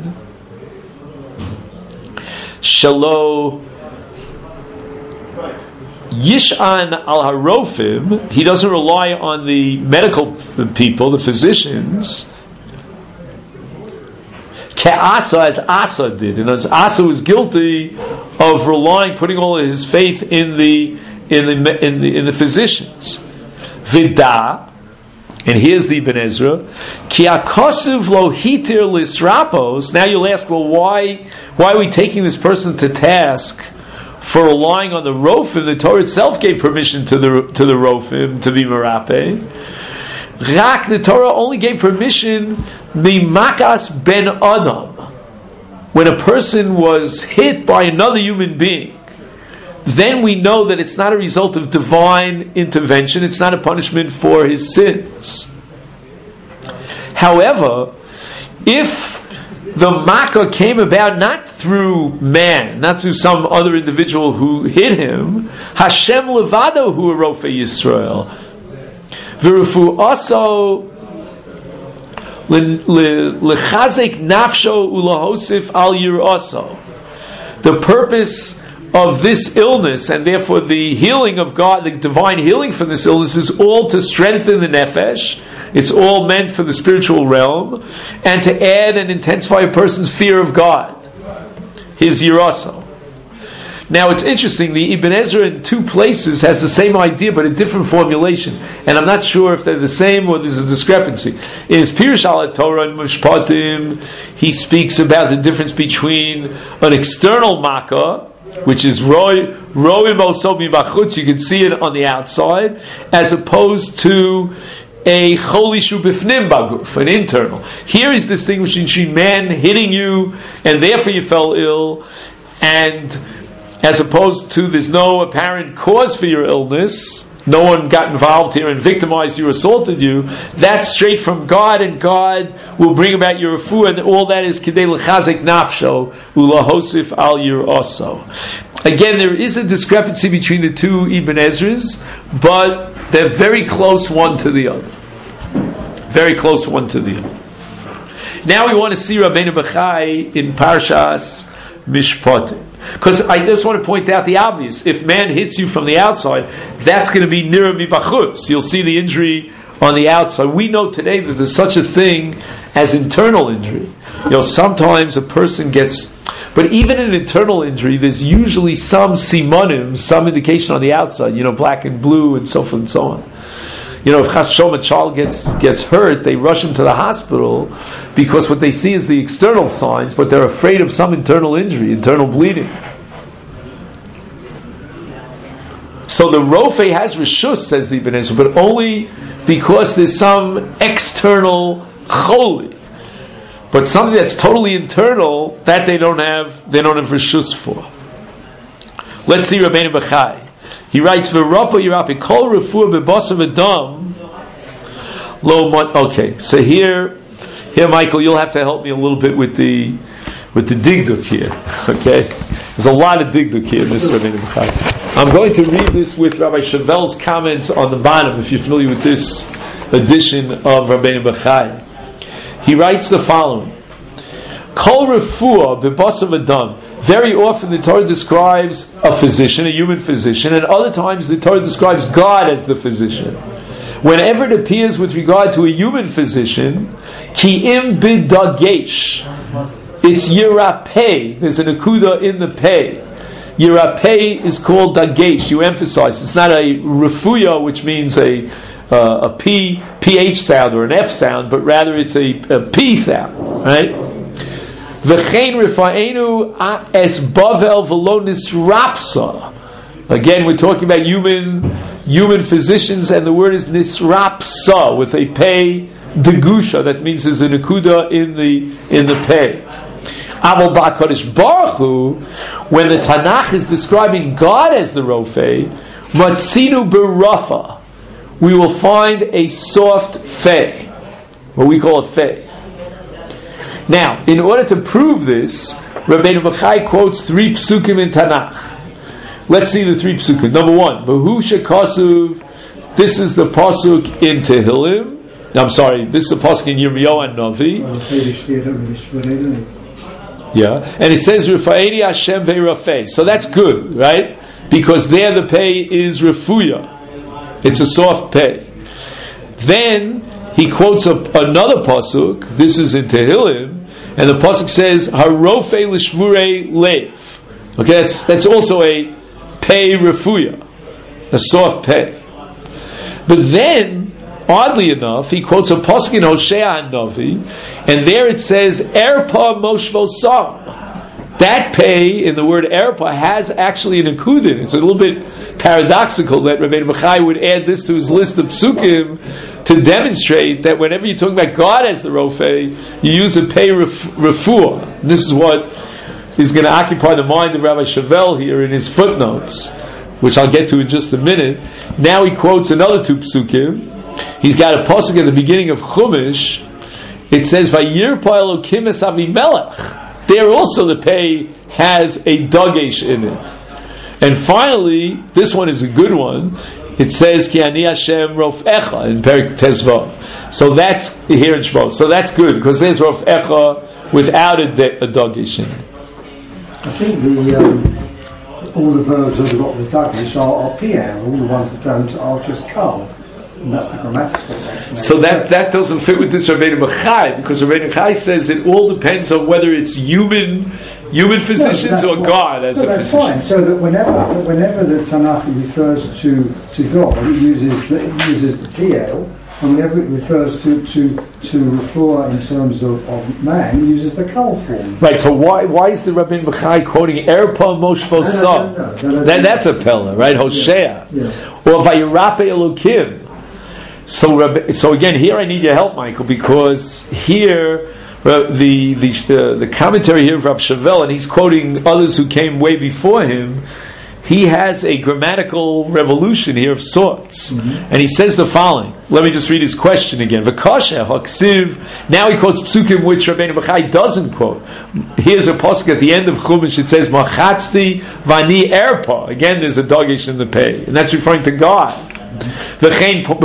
Shalo Yishan al Harofim, he doesn't rely on the medical people, the physicians. Ke'asa, as Asa did, and as Asa was guilty of relying, putting all of his faith in the in the in the, in the physicians. Vida, and here's the Ibn Ezra. Ki akosiv lo hitir lisrapos. Now you'll ask, well, why why are we taking this person to task for relying on the Rofim? The Torah itself gave permission to the to the Rofim to be merape. Rak, the Torah only gave permission mimakas ben adam, when a person was hit by another human being. Then we know that it's not a result of divine intervention, it's not a punishment for his sins. However, if the makkah came about not through man, not through some other individual who hit him, Hashem levado hu arofe Yisrael, v'rufu also lechazek nafsho ulahosif al yiraso. The purpose of this illness, and therefore the healing of God, the divine healing from this illness, is all to strengthen the nefesh. It's all meant for the spiritual realm, and to add and intensify a person's fear of God, his yiraso. Now it's interesting, the Ibn Ezra in two places has the same idea but a different formulation, and I'm not sure if they're the same or there's a discrepancy. In his Pirush al Torah and Mishpatim, he speaks about the difference between an external makkah, which is roim osobi bachutz, you can see it on the outside, as opposed to a cholishu bifnim baguf, an internal. Here is distinguishing between man hitting you and therefore you fell ill, and as opposed to there's no apparent cause for your illness, no one got involved here and victimized you, assaulted you. That's straight from God, and God will bring about your refuah, and all that is kidei l'chazek nafsho ulahosif al yiraso. Again, there is a discrepancy between the two Ibn Ezras, but they're very close one to the other. Very close one to the other. Now we want to see Rabbeinu Bachai in Parshas Mishpatim. Because I just want to point out the obvious. If man hits you from the outside, that's going to be nira mibachutz. You'll see the injury on the outside. We know today that there's such a thing as internal injury. You know, sometimes a person gets... But even in internal injury, there's usually some simonim, some indication on the outside, you know, black and blue and so forth and so on. You know, if Chas V'Shalom a child gets gets hurt, they rush him to the hospital because what they see is the external signs, but they're afraid of some internal injury, internal bleeding. So the Rofe has Rishus, says the Ibn Ezra, but only because there's some external choli. But something that's totally internal, that they don't have, they don't have Rishus for. Let's see Rabbeinu Bachai. He writes, "V'ropo yirapi kol refuah bebasav adam lo." Okay, so here, here, Michael, you'll have to help me a little bit with the with the digduk here. Okay, there's a lot of digduk here in this Rabbeinu Bachai. I'm going to read this with Rabbi Shavel's comments on the bottom, if you're familiar with this edition of Rabbeinu Bachai. He writes the following: Kol refuah b'basav adam. Very often the Torah describes a physician, a human physician, and other times the Torah describes God as the physician. Whenever it appears with regard to a human physician, ki im b'dagesh, it's yirapeh. There's an akuda in the pei. Yirapeh is called dagesh. You emphasize. It's not a refuya, which means a uh, a p ph sound or an f sound, but rather it's a, a p sound, right? V'chein rifa'enu es bavel v'lo nisrapsa. Again, we're talking about human human physicians, and the word is nisrapsa with a pei degusha. That means there's an akuda in the in the pei. Aval ba'kadosh baruch Hu, when the Tanakh is describing God as the Rofei, matzinu b'rafa, we will find a soft fei, what we call a fei. Now, in order to prove this, Rabbeinu Bachai quotes three psukim in Tanakh. Let's see the three psukim. Number one, V'hu shekasuv. This is the pasuk in Tehillim. I'm sorry, this is the pasuk in Yirmiyahu and Navi. Yeah, and it says Rifa'eni Hashem ve'rafei. So that's good, right? Because there the pei is refuya. It's a soft pei. Then he quotes a, another pasuk. This is in Tehillim. And the pasuk says, "Harofei l'shvurei lev." Okay, that's that's also a pei refuya, a soft pei. But then, oddly enough, he quotes a pasuk in Hosea and Navi, and there it says, "Erpa moshvo sam." That pei in the word erpa has actually an akudin. It's a little bit paradoxical that Rabbeinu Bachai would add this to his list of psukim to demonstrate that whenever you're talking about God as the Rofei, you use a pei refuah. This is what is going to occupy the mind of Rabbi Shavel here in his footnotes, which I'll get to in just a minute. Now he quotes another two psukim. He's got a pasuk at the beginning of Chumash. It says, "Vayirpa Elokim es Avimelech." There also the pei has a dagesh in it. And finally, this one is a good one. It says, Ki ani Hashem rofecha in Perek Tezvav. So that's here in Shmos. So that's good, because there's rofecha without a, de- a dagesh in it. I think the um, all the verbs that have got the dagesh are, are pier. All the ones that don't are just kal. And that's the grammatical explanation. So that, that doesn't fit with this Rabbeinu Bachai, because Rabbeinu Bachai says it all depends on whether it's human human physicians no, or what, God as no, a that's physician. Fine. So that whenever whenever the Tanakh refers to, to God, it uses the, it uses the piel, and whenever it refers to to to refuah in terms of, of man, it uses the kal form. Right. So why why is the Rabbeinu Bachai quoting Erpa Moshvo Sam? That that's a pella, right? Hosea, yeah, yeah. Or Vayirape Elokim. So, so again, here I need your help, Michael, because here uh, the the uh, the commentary here of Rav Shavel, and he's quoting others who came way before him. He has a grammatical revolution here of sorts, mm-hmm. and he says the following. Let me just read his question again. V'kasha haksiv. Now he quotes psukim which Rabbeinu Bachai doesn't quote. Here's a pasuk at the end of Chumash. It says Machatzti vani erpa. Again, there's a dagesh in the pei, and that's referring to God. Even the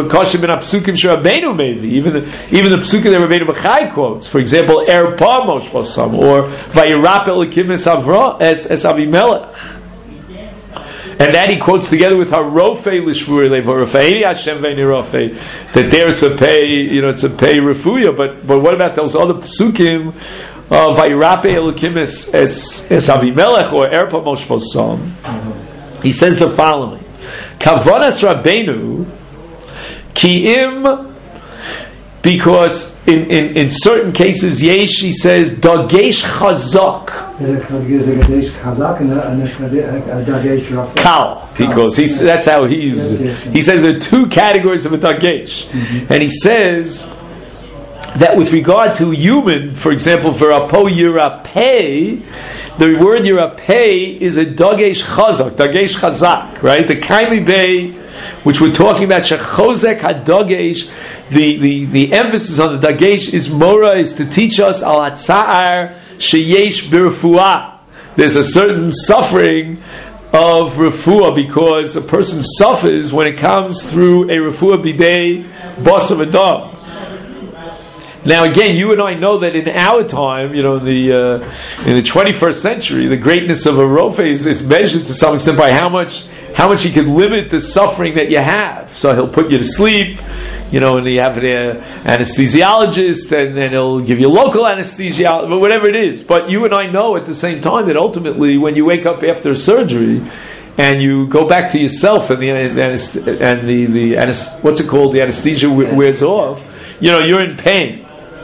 even the psukim that Rabbeinu Bachai quotes, for example, Erpa Moshva Sam or Vayirap Elokim es Avimelech, and that he quotes together with Harofei Lishvurei Lev Harofei Hashem Ve'ni Rofei. That there it's a pei, you know, it's a pei refuya. But but what about those other psukim? Vayirap Elokim es Avimelech or Erpa Moshva Sam. He says the following. Kavanas Rabbeinu Ki'im, because in, in, in certain cases, Yesh, he says, Dagesh Chazak. Kal, because he, that's how he uses it. He says there are two categories of a Dagesh. Mm-hmm. And he says that with regard to human, for example, for Apo Yirapeh, the word Yirapeh is a Dagesh Chazak, Dagesh Chazak, right? The kindly bay, which we're talking about, Shechozek HaDagesh, the, the, the emphasis on the Dagesh is Mora, is to teach us Al HaTza'ar Sheyesh B'Refuah. There's a certain suffering of refuah, because a person suffers when it comes through a refuah bidei basav adam. Now again, you and I know that in our time, you know, in the uh, in the twenty-first century, the greatness of a rofe is, is measured to some extent by how much how much he can limit the suffering that you have. So he'll put you to sleep, you know, and you have an uh, anesthesiologist, and then he'll give you local anesthesia, but whatever it is. But you and I know at the same time that ultimately, when you wake up after surgery and you go back to yourself, and the and the the, the what's it called, the anesthesia wears off, you know, you're in pain.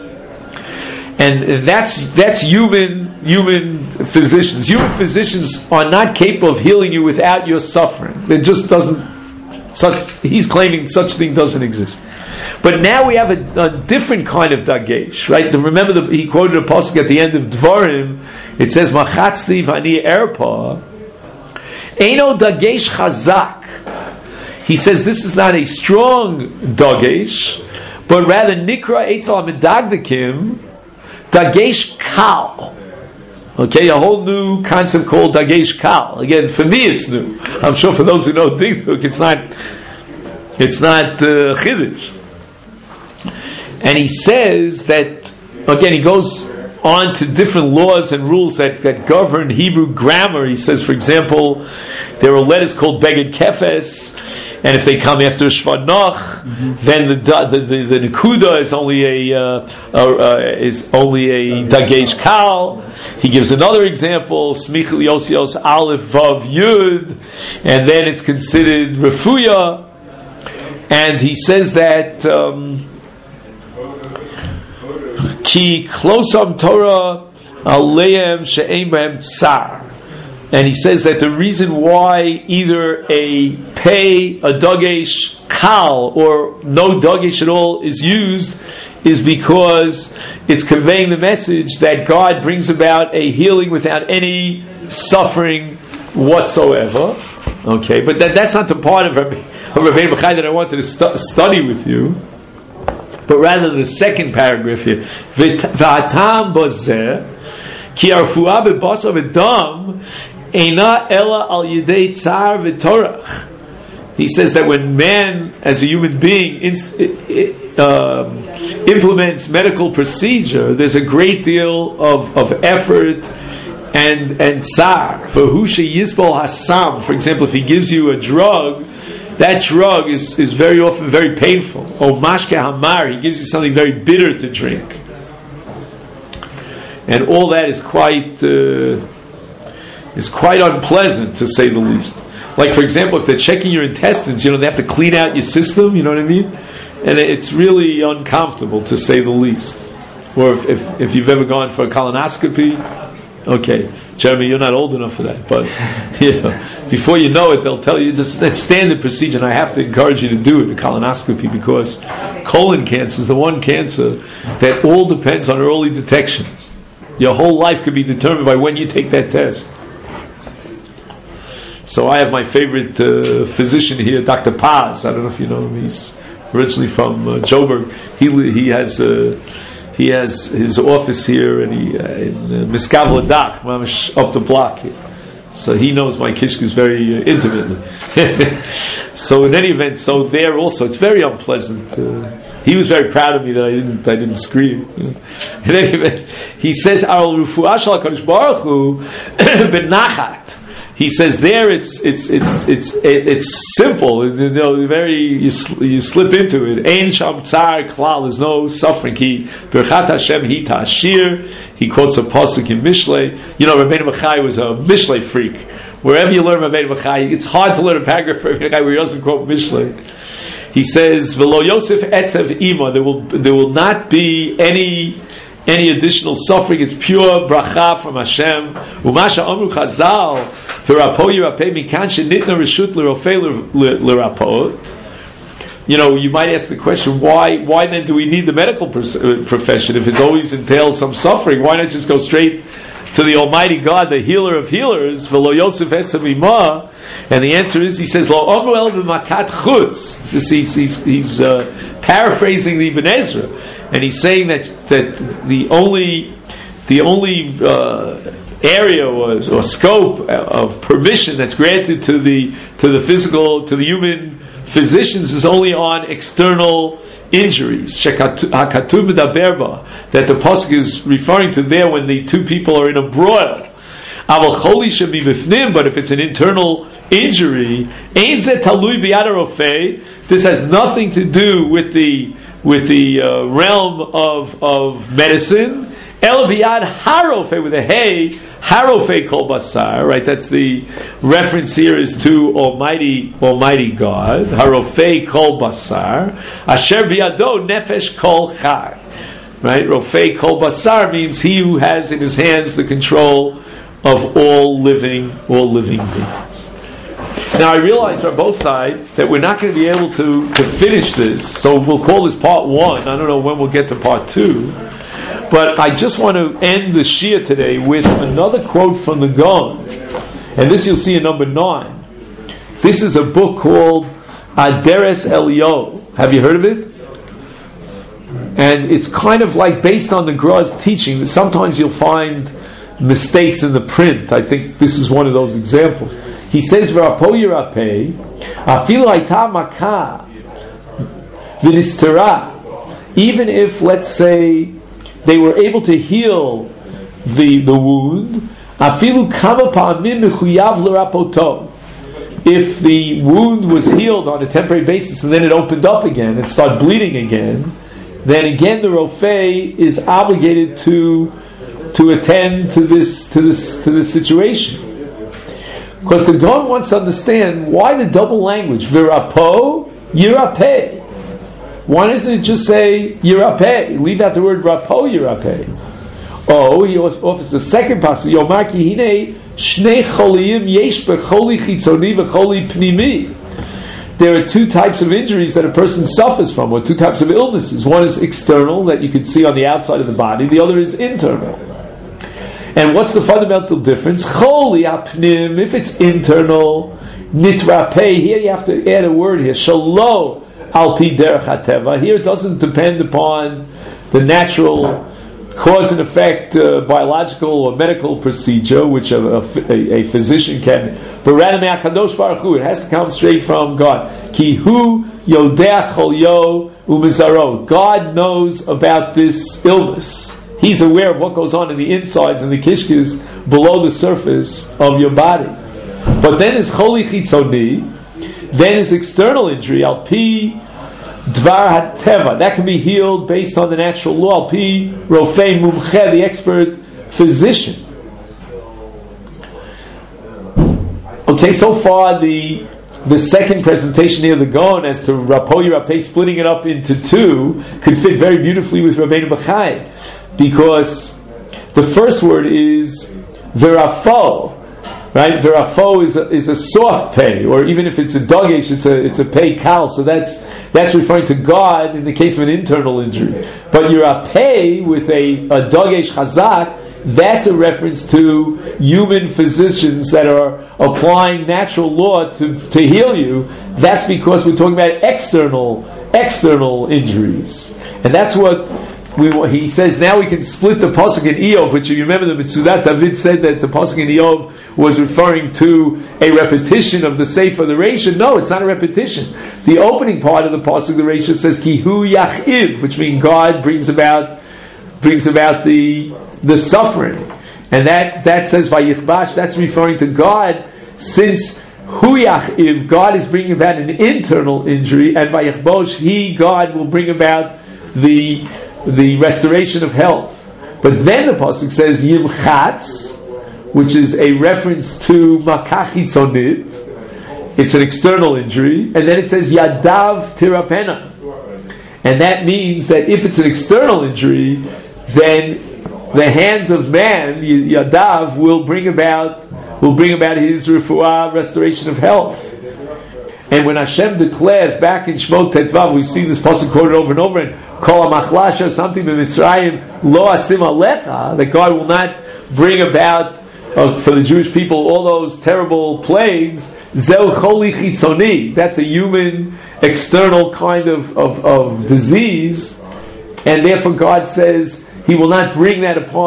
And that's that's human human physicians. Human physicians are not capable of healing you without your suffering. It just doesn't. Such he's claiming such thing doesn't exist. But now we have a, a different kind of dagesh, right? Remember, the, he quoted a pasuk at the end of Dvarim. It says, "Machatzli v'ani erpa, eino dagesh chazak." He says this is not a strong dagesh, but rather nikra eitzal medagdekim. Dagesh Kal. Okay, a whole new concept called Dagesh Kal. Again, for me it's new. I'm sure for those who know Dikduk, it's not it's not uh, Chiddush. And he says that, again, he goes on to different laws and rules that, that govern Hebrew grammar. He says, for example, there are letters called Beged Kefes, and if they come after Shvad Noch, mm-hmm. then the the, the the Nekuda is only a uh, uh, is only a Dagesh Kal. He gives another example: Smichel Yosios Aleph Vav Yud, and then it's considered Refuya. And he says that Ki Klosam Torah Aleim She'ein B'hem Tsar. And he says that the reason why either a pei, a dagesh kal, or no dagesh at all is used is because it's conveying the message that God brings about a healing without any suffering whatsoever. Okay, but that, that's not the part of Rabbi Rabbeinu Bachai that I wanted to stu- study with you, but rather the second paragraph here. V'atam bozeh ki arfuah bebasav edam Eina ela al yidei tsar v'torach. He says that when man, as a human being, inst- uh, implements medical procedure, there's a great deal of, of effort and and tsar. For hu sheyisbol hasam, for example, if he gives you a drug, that drug is, is very often very painful. Or mashke hamar, he gives you something very bitter to drink, and all that is quite. Uh, Is quite unpleasant, to say the least. Like, for example, if they're checking your intestines, you know, they have to clean out your system, you know what I mean? And it's really uncomfortable, to say the least. Or if, if, if you've ever gone for a colonoscopy, okay, Jeremy, you're not old enough for that, but, you know, before you know it, they'll tell you this, that's standard procedure, and I have to encourage you to do it, a colonoscopy, because colon cancer is the one cancer that all depends on early detection. Your whole life could be determined by when you take that test. So I have my favorite uh, physician here, Doctor Paz. I don't know if you know him. He's originally from uh, Joburg. He he has uh, he has his office here, and he uh, in uh, Miskav Ladach, mamish up the block here. So he knows my kishkas very uh, intimately. So in any event, so there also it's very unpleasant. Uh, he was very proud of me that I didn't I didn't scream. You know? In any event, he says Al Rufuah Shel HaKadosh Baruch Hu B'nachat. He says there it's it's it's it's it's simple, you know, very you, you slip into it. Ein sham tsar klal, there's no suffering. He berchat Hashem hi ta'ashir. He quotes a pasuk in Mishlei. You know, Rabbeinu Bachai was a Mishlei freak. Wherever you learn Rabbeinu Bachai, it's hard to learn a paragraph from Rabbeinu Bachai where he doesn't quote Mishlei. He says, "V'lo Yosef etzev ima." There will there will not be any. Any additional suffering, it's pure bracha from Hashem. Umasha Amru Chazal, v'rapo yirapeh mikan shenitna reshut l'rofei l'rapot. You know, you might ask the question, why? Why then do we need the medical profession if it always entails some suffering? Why not just go straight to the Almighty God, the Healer of Healers? V'lo Yosef etzem ima. And the answer is, he says, Lo Amru el b'makat chutz. This he's he's, he's uh, paraphrasing the Ibn Ezra. And he's saying that that the only the only uh, area or, or scope of permission that's granted to the to the physical, to the human physicians is only on external injuries. That the pasuk is referring to there when the two people are in a broil. But if it's an internal injury, this has nothing to do with the with the uh, realm of of medicine. El biyad harofe with a hey, harofe kol basar. Right, that's the reference here is to Almighty Almighty God. Harofe kol basar. Asher biyado nefesh kol chai. Right, rofe kol basar means he who has in his hands the control of all living, all living beings. Now I realize from both sides that we're not going to be able to, to finish this, so we'll call this part one. I don't know when we'll get to part two, but I just want to end the Shia today with another quote from the Gaon, and this you'll see in number nine. This is a book called Aderes Elio. Have you heard of it? And it's kind of like based on the Gra's teaching. Sometimes you'll find mistakes in the print. I think this is one of those examples. He says, "V'rapo yirapei, afilu hayta makah v'nistera." Even if, let's say, they were able to heal the the wound, afilu kama pa'amim mechuyav l'rapoto. If the wound was healed on a temporary basis and then it opened up again and started bleeding again, then again the Rofei is obligated to to attend to this to this to this situation, because the Gaon wants to understand why the double language v'rapo yirapeh. Why doesn't it just say yirapeh? Leave out the word rapo yirapeh. Oh, he offers the second passage. Yomar ki hine shnei choliyim yesh becholi chitzoni v'choli pnimi. There are two types of injuries that a person suffers from, or two types of illnesses. One is external, that you can see on the outside of the body. The other is internal. And what's the fundamental difference? Choli apnim, if it's internal, nitrapei, here you have to add a word here, shalo al pi derech hateva. Here it doesn't depend upon the natural cause and effect uh, biological or medical procedure, which a, a, a physician can, but rather me'akadosh baruch hu, it has to come straight from God. Ki hu yodea cholyo umizaro. God knows about this illness. He's aware of what goes on in the insides and the kishkis below the surface of your body. But then is choli chitzoni, then is external injury, al pi dvar hateva, that can be healed based on the natural law, al pi rofei mumche, the expert physician. Okay, so far the the second presentation here, the Gaon, as to Rapo Yirapeh, splitting it up into two, could fit very beautifully with Rabbeinu Bachai. Because the first word is verafo, right? Verafo is a, is a soft pay, or even if it's a dogesh, it's a it's a pay kal. So that's that's referring to God in the case of an internal injury. But you're a pay with a, a dogesh chazak. That's a reference to human physicians that are applying natural law to, to heal you. That's because we're talking about external external injuries, and that's what. We, he says now we can split the pasuk in Eov, which you remember the Mitzudat David said that the pasuk in Eov was referring to a repetition of the Sefer, the Reisha. No, it's not a repetition. The opening part of the pasuk, the Reisha says Ki hu yachiv, which means God brings about brings about the the suffering, and that that says Vayichbash. That's referring to God, since hu yachiv, God is bringing about an internal injury, and Vayichbosh, He God will bring about the the restoration of health. But then the pasuk says Yimchatz, which is a reference to Makah Chitzonit. It's an external injury, and then it says Yadav Tirapena, and that means that if it's an external injury, then the hands of man, Yadav, will bring about will bring about his refuah, restoration of health. And when Hashem declares back in Shmot Tetvav, we see this pasuk quoted over and over, and Kol HaMachlasha, something in Mitzrayim, Lo Asim Alecha, that God will not bring about uh, for the Jewish people all those terrible plagues. Zeu Choli Chitzoni, that's a human external kind of, of, of disease, and therefore God says He will not bring that upon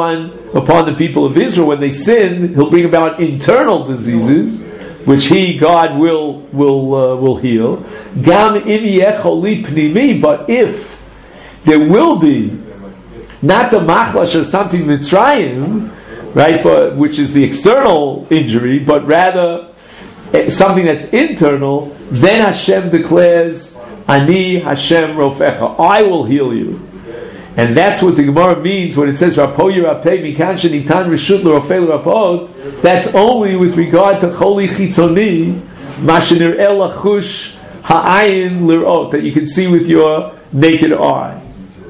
upon the people of Israel when they sin. He'll bring about internal diseases, which He, God, will will uh, will heal. Gam im yecholi pnimi, but if there will be not the machlash or something Mitzrayim, right, but which is the external injury, but rather something that's internal, then Hashem declares, Ani Hashem Rofecha, I will heal you. And that's what the Gemara means when it says Rapo Yirapeh Mikan Shenitan Rishut L'Rofei L'Rapot. That's only with regard to Choli Chitzoni, Mashenir El Lachush Ha'ayin L'Rot, that you can see with your naked eye.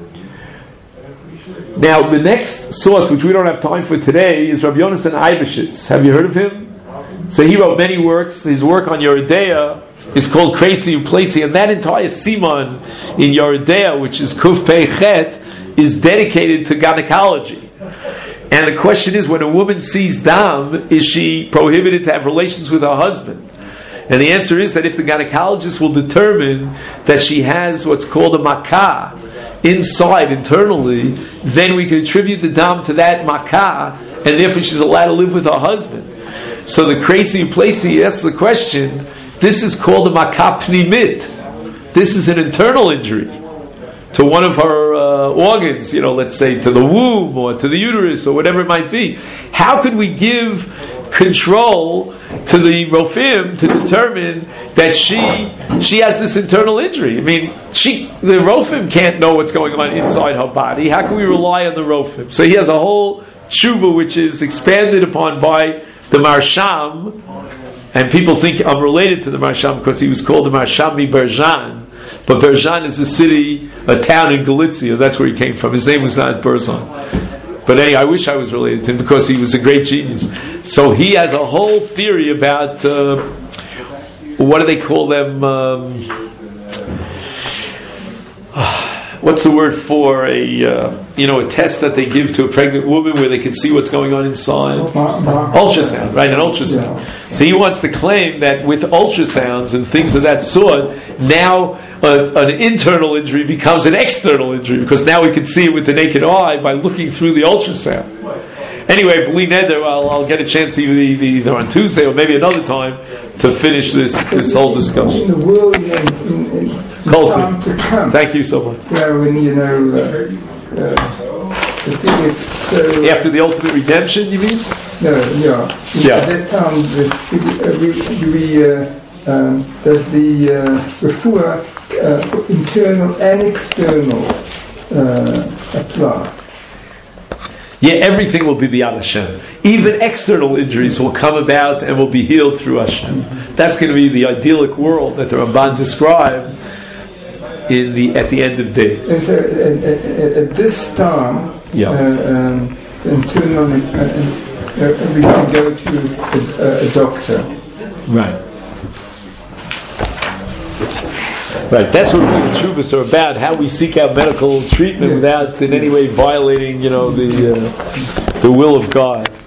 Now, the next source, which we don't have time for today, is Rabbi Yonasan Eibeshitz. Have you heard of him? So he wrote many works. His work on Yeridea is called Crazy Uplasi, and that entire Siman in Yeridea, which is Kuf Pei Chet, is dedicated to gynecology. And the question is, when a woman sees dam, is she prohibited to have relations with her husband? And the answer is that if the gynecologist will determine that she has what's called a makah inside, internally, then we can attribute the dam to that makah, and therefore she's allowed to live with her husband. So the Crazy Uplasi asks the question, this is called a makah pnimit. This is an internal injury to one of her uh, organs, you know, let's say to the womb or to the uterus or whatever it might be. How could we give control to the Rofim to determine that she she has this internal injury? I mean, she the Rofim can't know what's going on inside her body. How can we rely on the Rofim? So he has a whole tshuva which is expanded upon by the Marsham, and people think I'm related to the Marsham because he was called the Marsham mi Berzhan. But Berzhan is a city, a town in Galicia. That's where he came from. His name was not Berzhan. But anyway, I wish I was related to him because he was a great genius. So he has a whole theory about uh, what do they call them? Um, what's the word for a uh, you know a test that they give to a pregnant woman where they can see what's going on inside? Ultrasound, right? An ultrasound. Yeah. So he wants to claim that with ultrasounds and things of that sort, now uh, an internal injury becomes an external injury because now we can see it with the naked eye by looking through the ultrasound. Anyway, B'li Neder, I'll, I'll get a chance either, either on Tuesday or maybe another time to finish this this whole discussion. In the world in, in, in time to come. Thank you so much. Yeah, when you know uh, uh, the thing is, so after the ultimate redemption, you mean? No, yeah. Yeah. At that time, the, we, we uh, um, does the uh, refuah uh, internal and external uh, apply? Yeah, everything will be beyond Hashem. Even external injuries will come about and will be healed through Hashem. That's going to be the idyllic world that the Ramban described in the at the end of days. And so, at, at, at this time, yeah. uh, um, internal, uh, uh, we can go to a, a doctor. Right. Right, that's what the Chuvas are about, how we seek out medical treatment without in any way violating, you know, the uh, the will of God.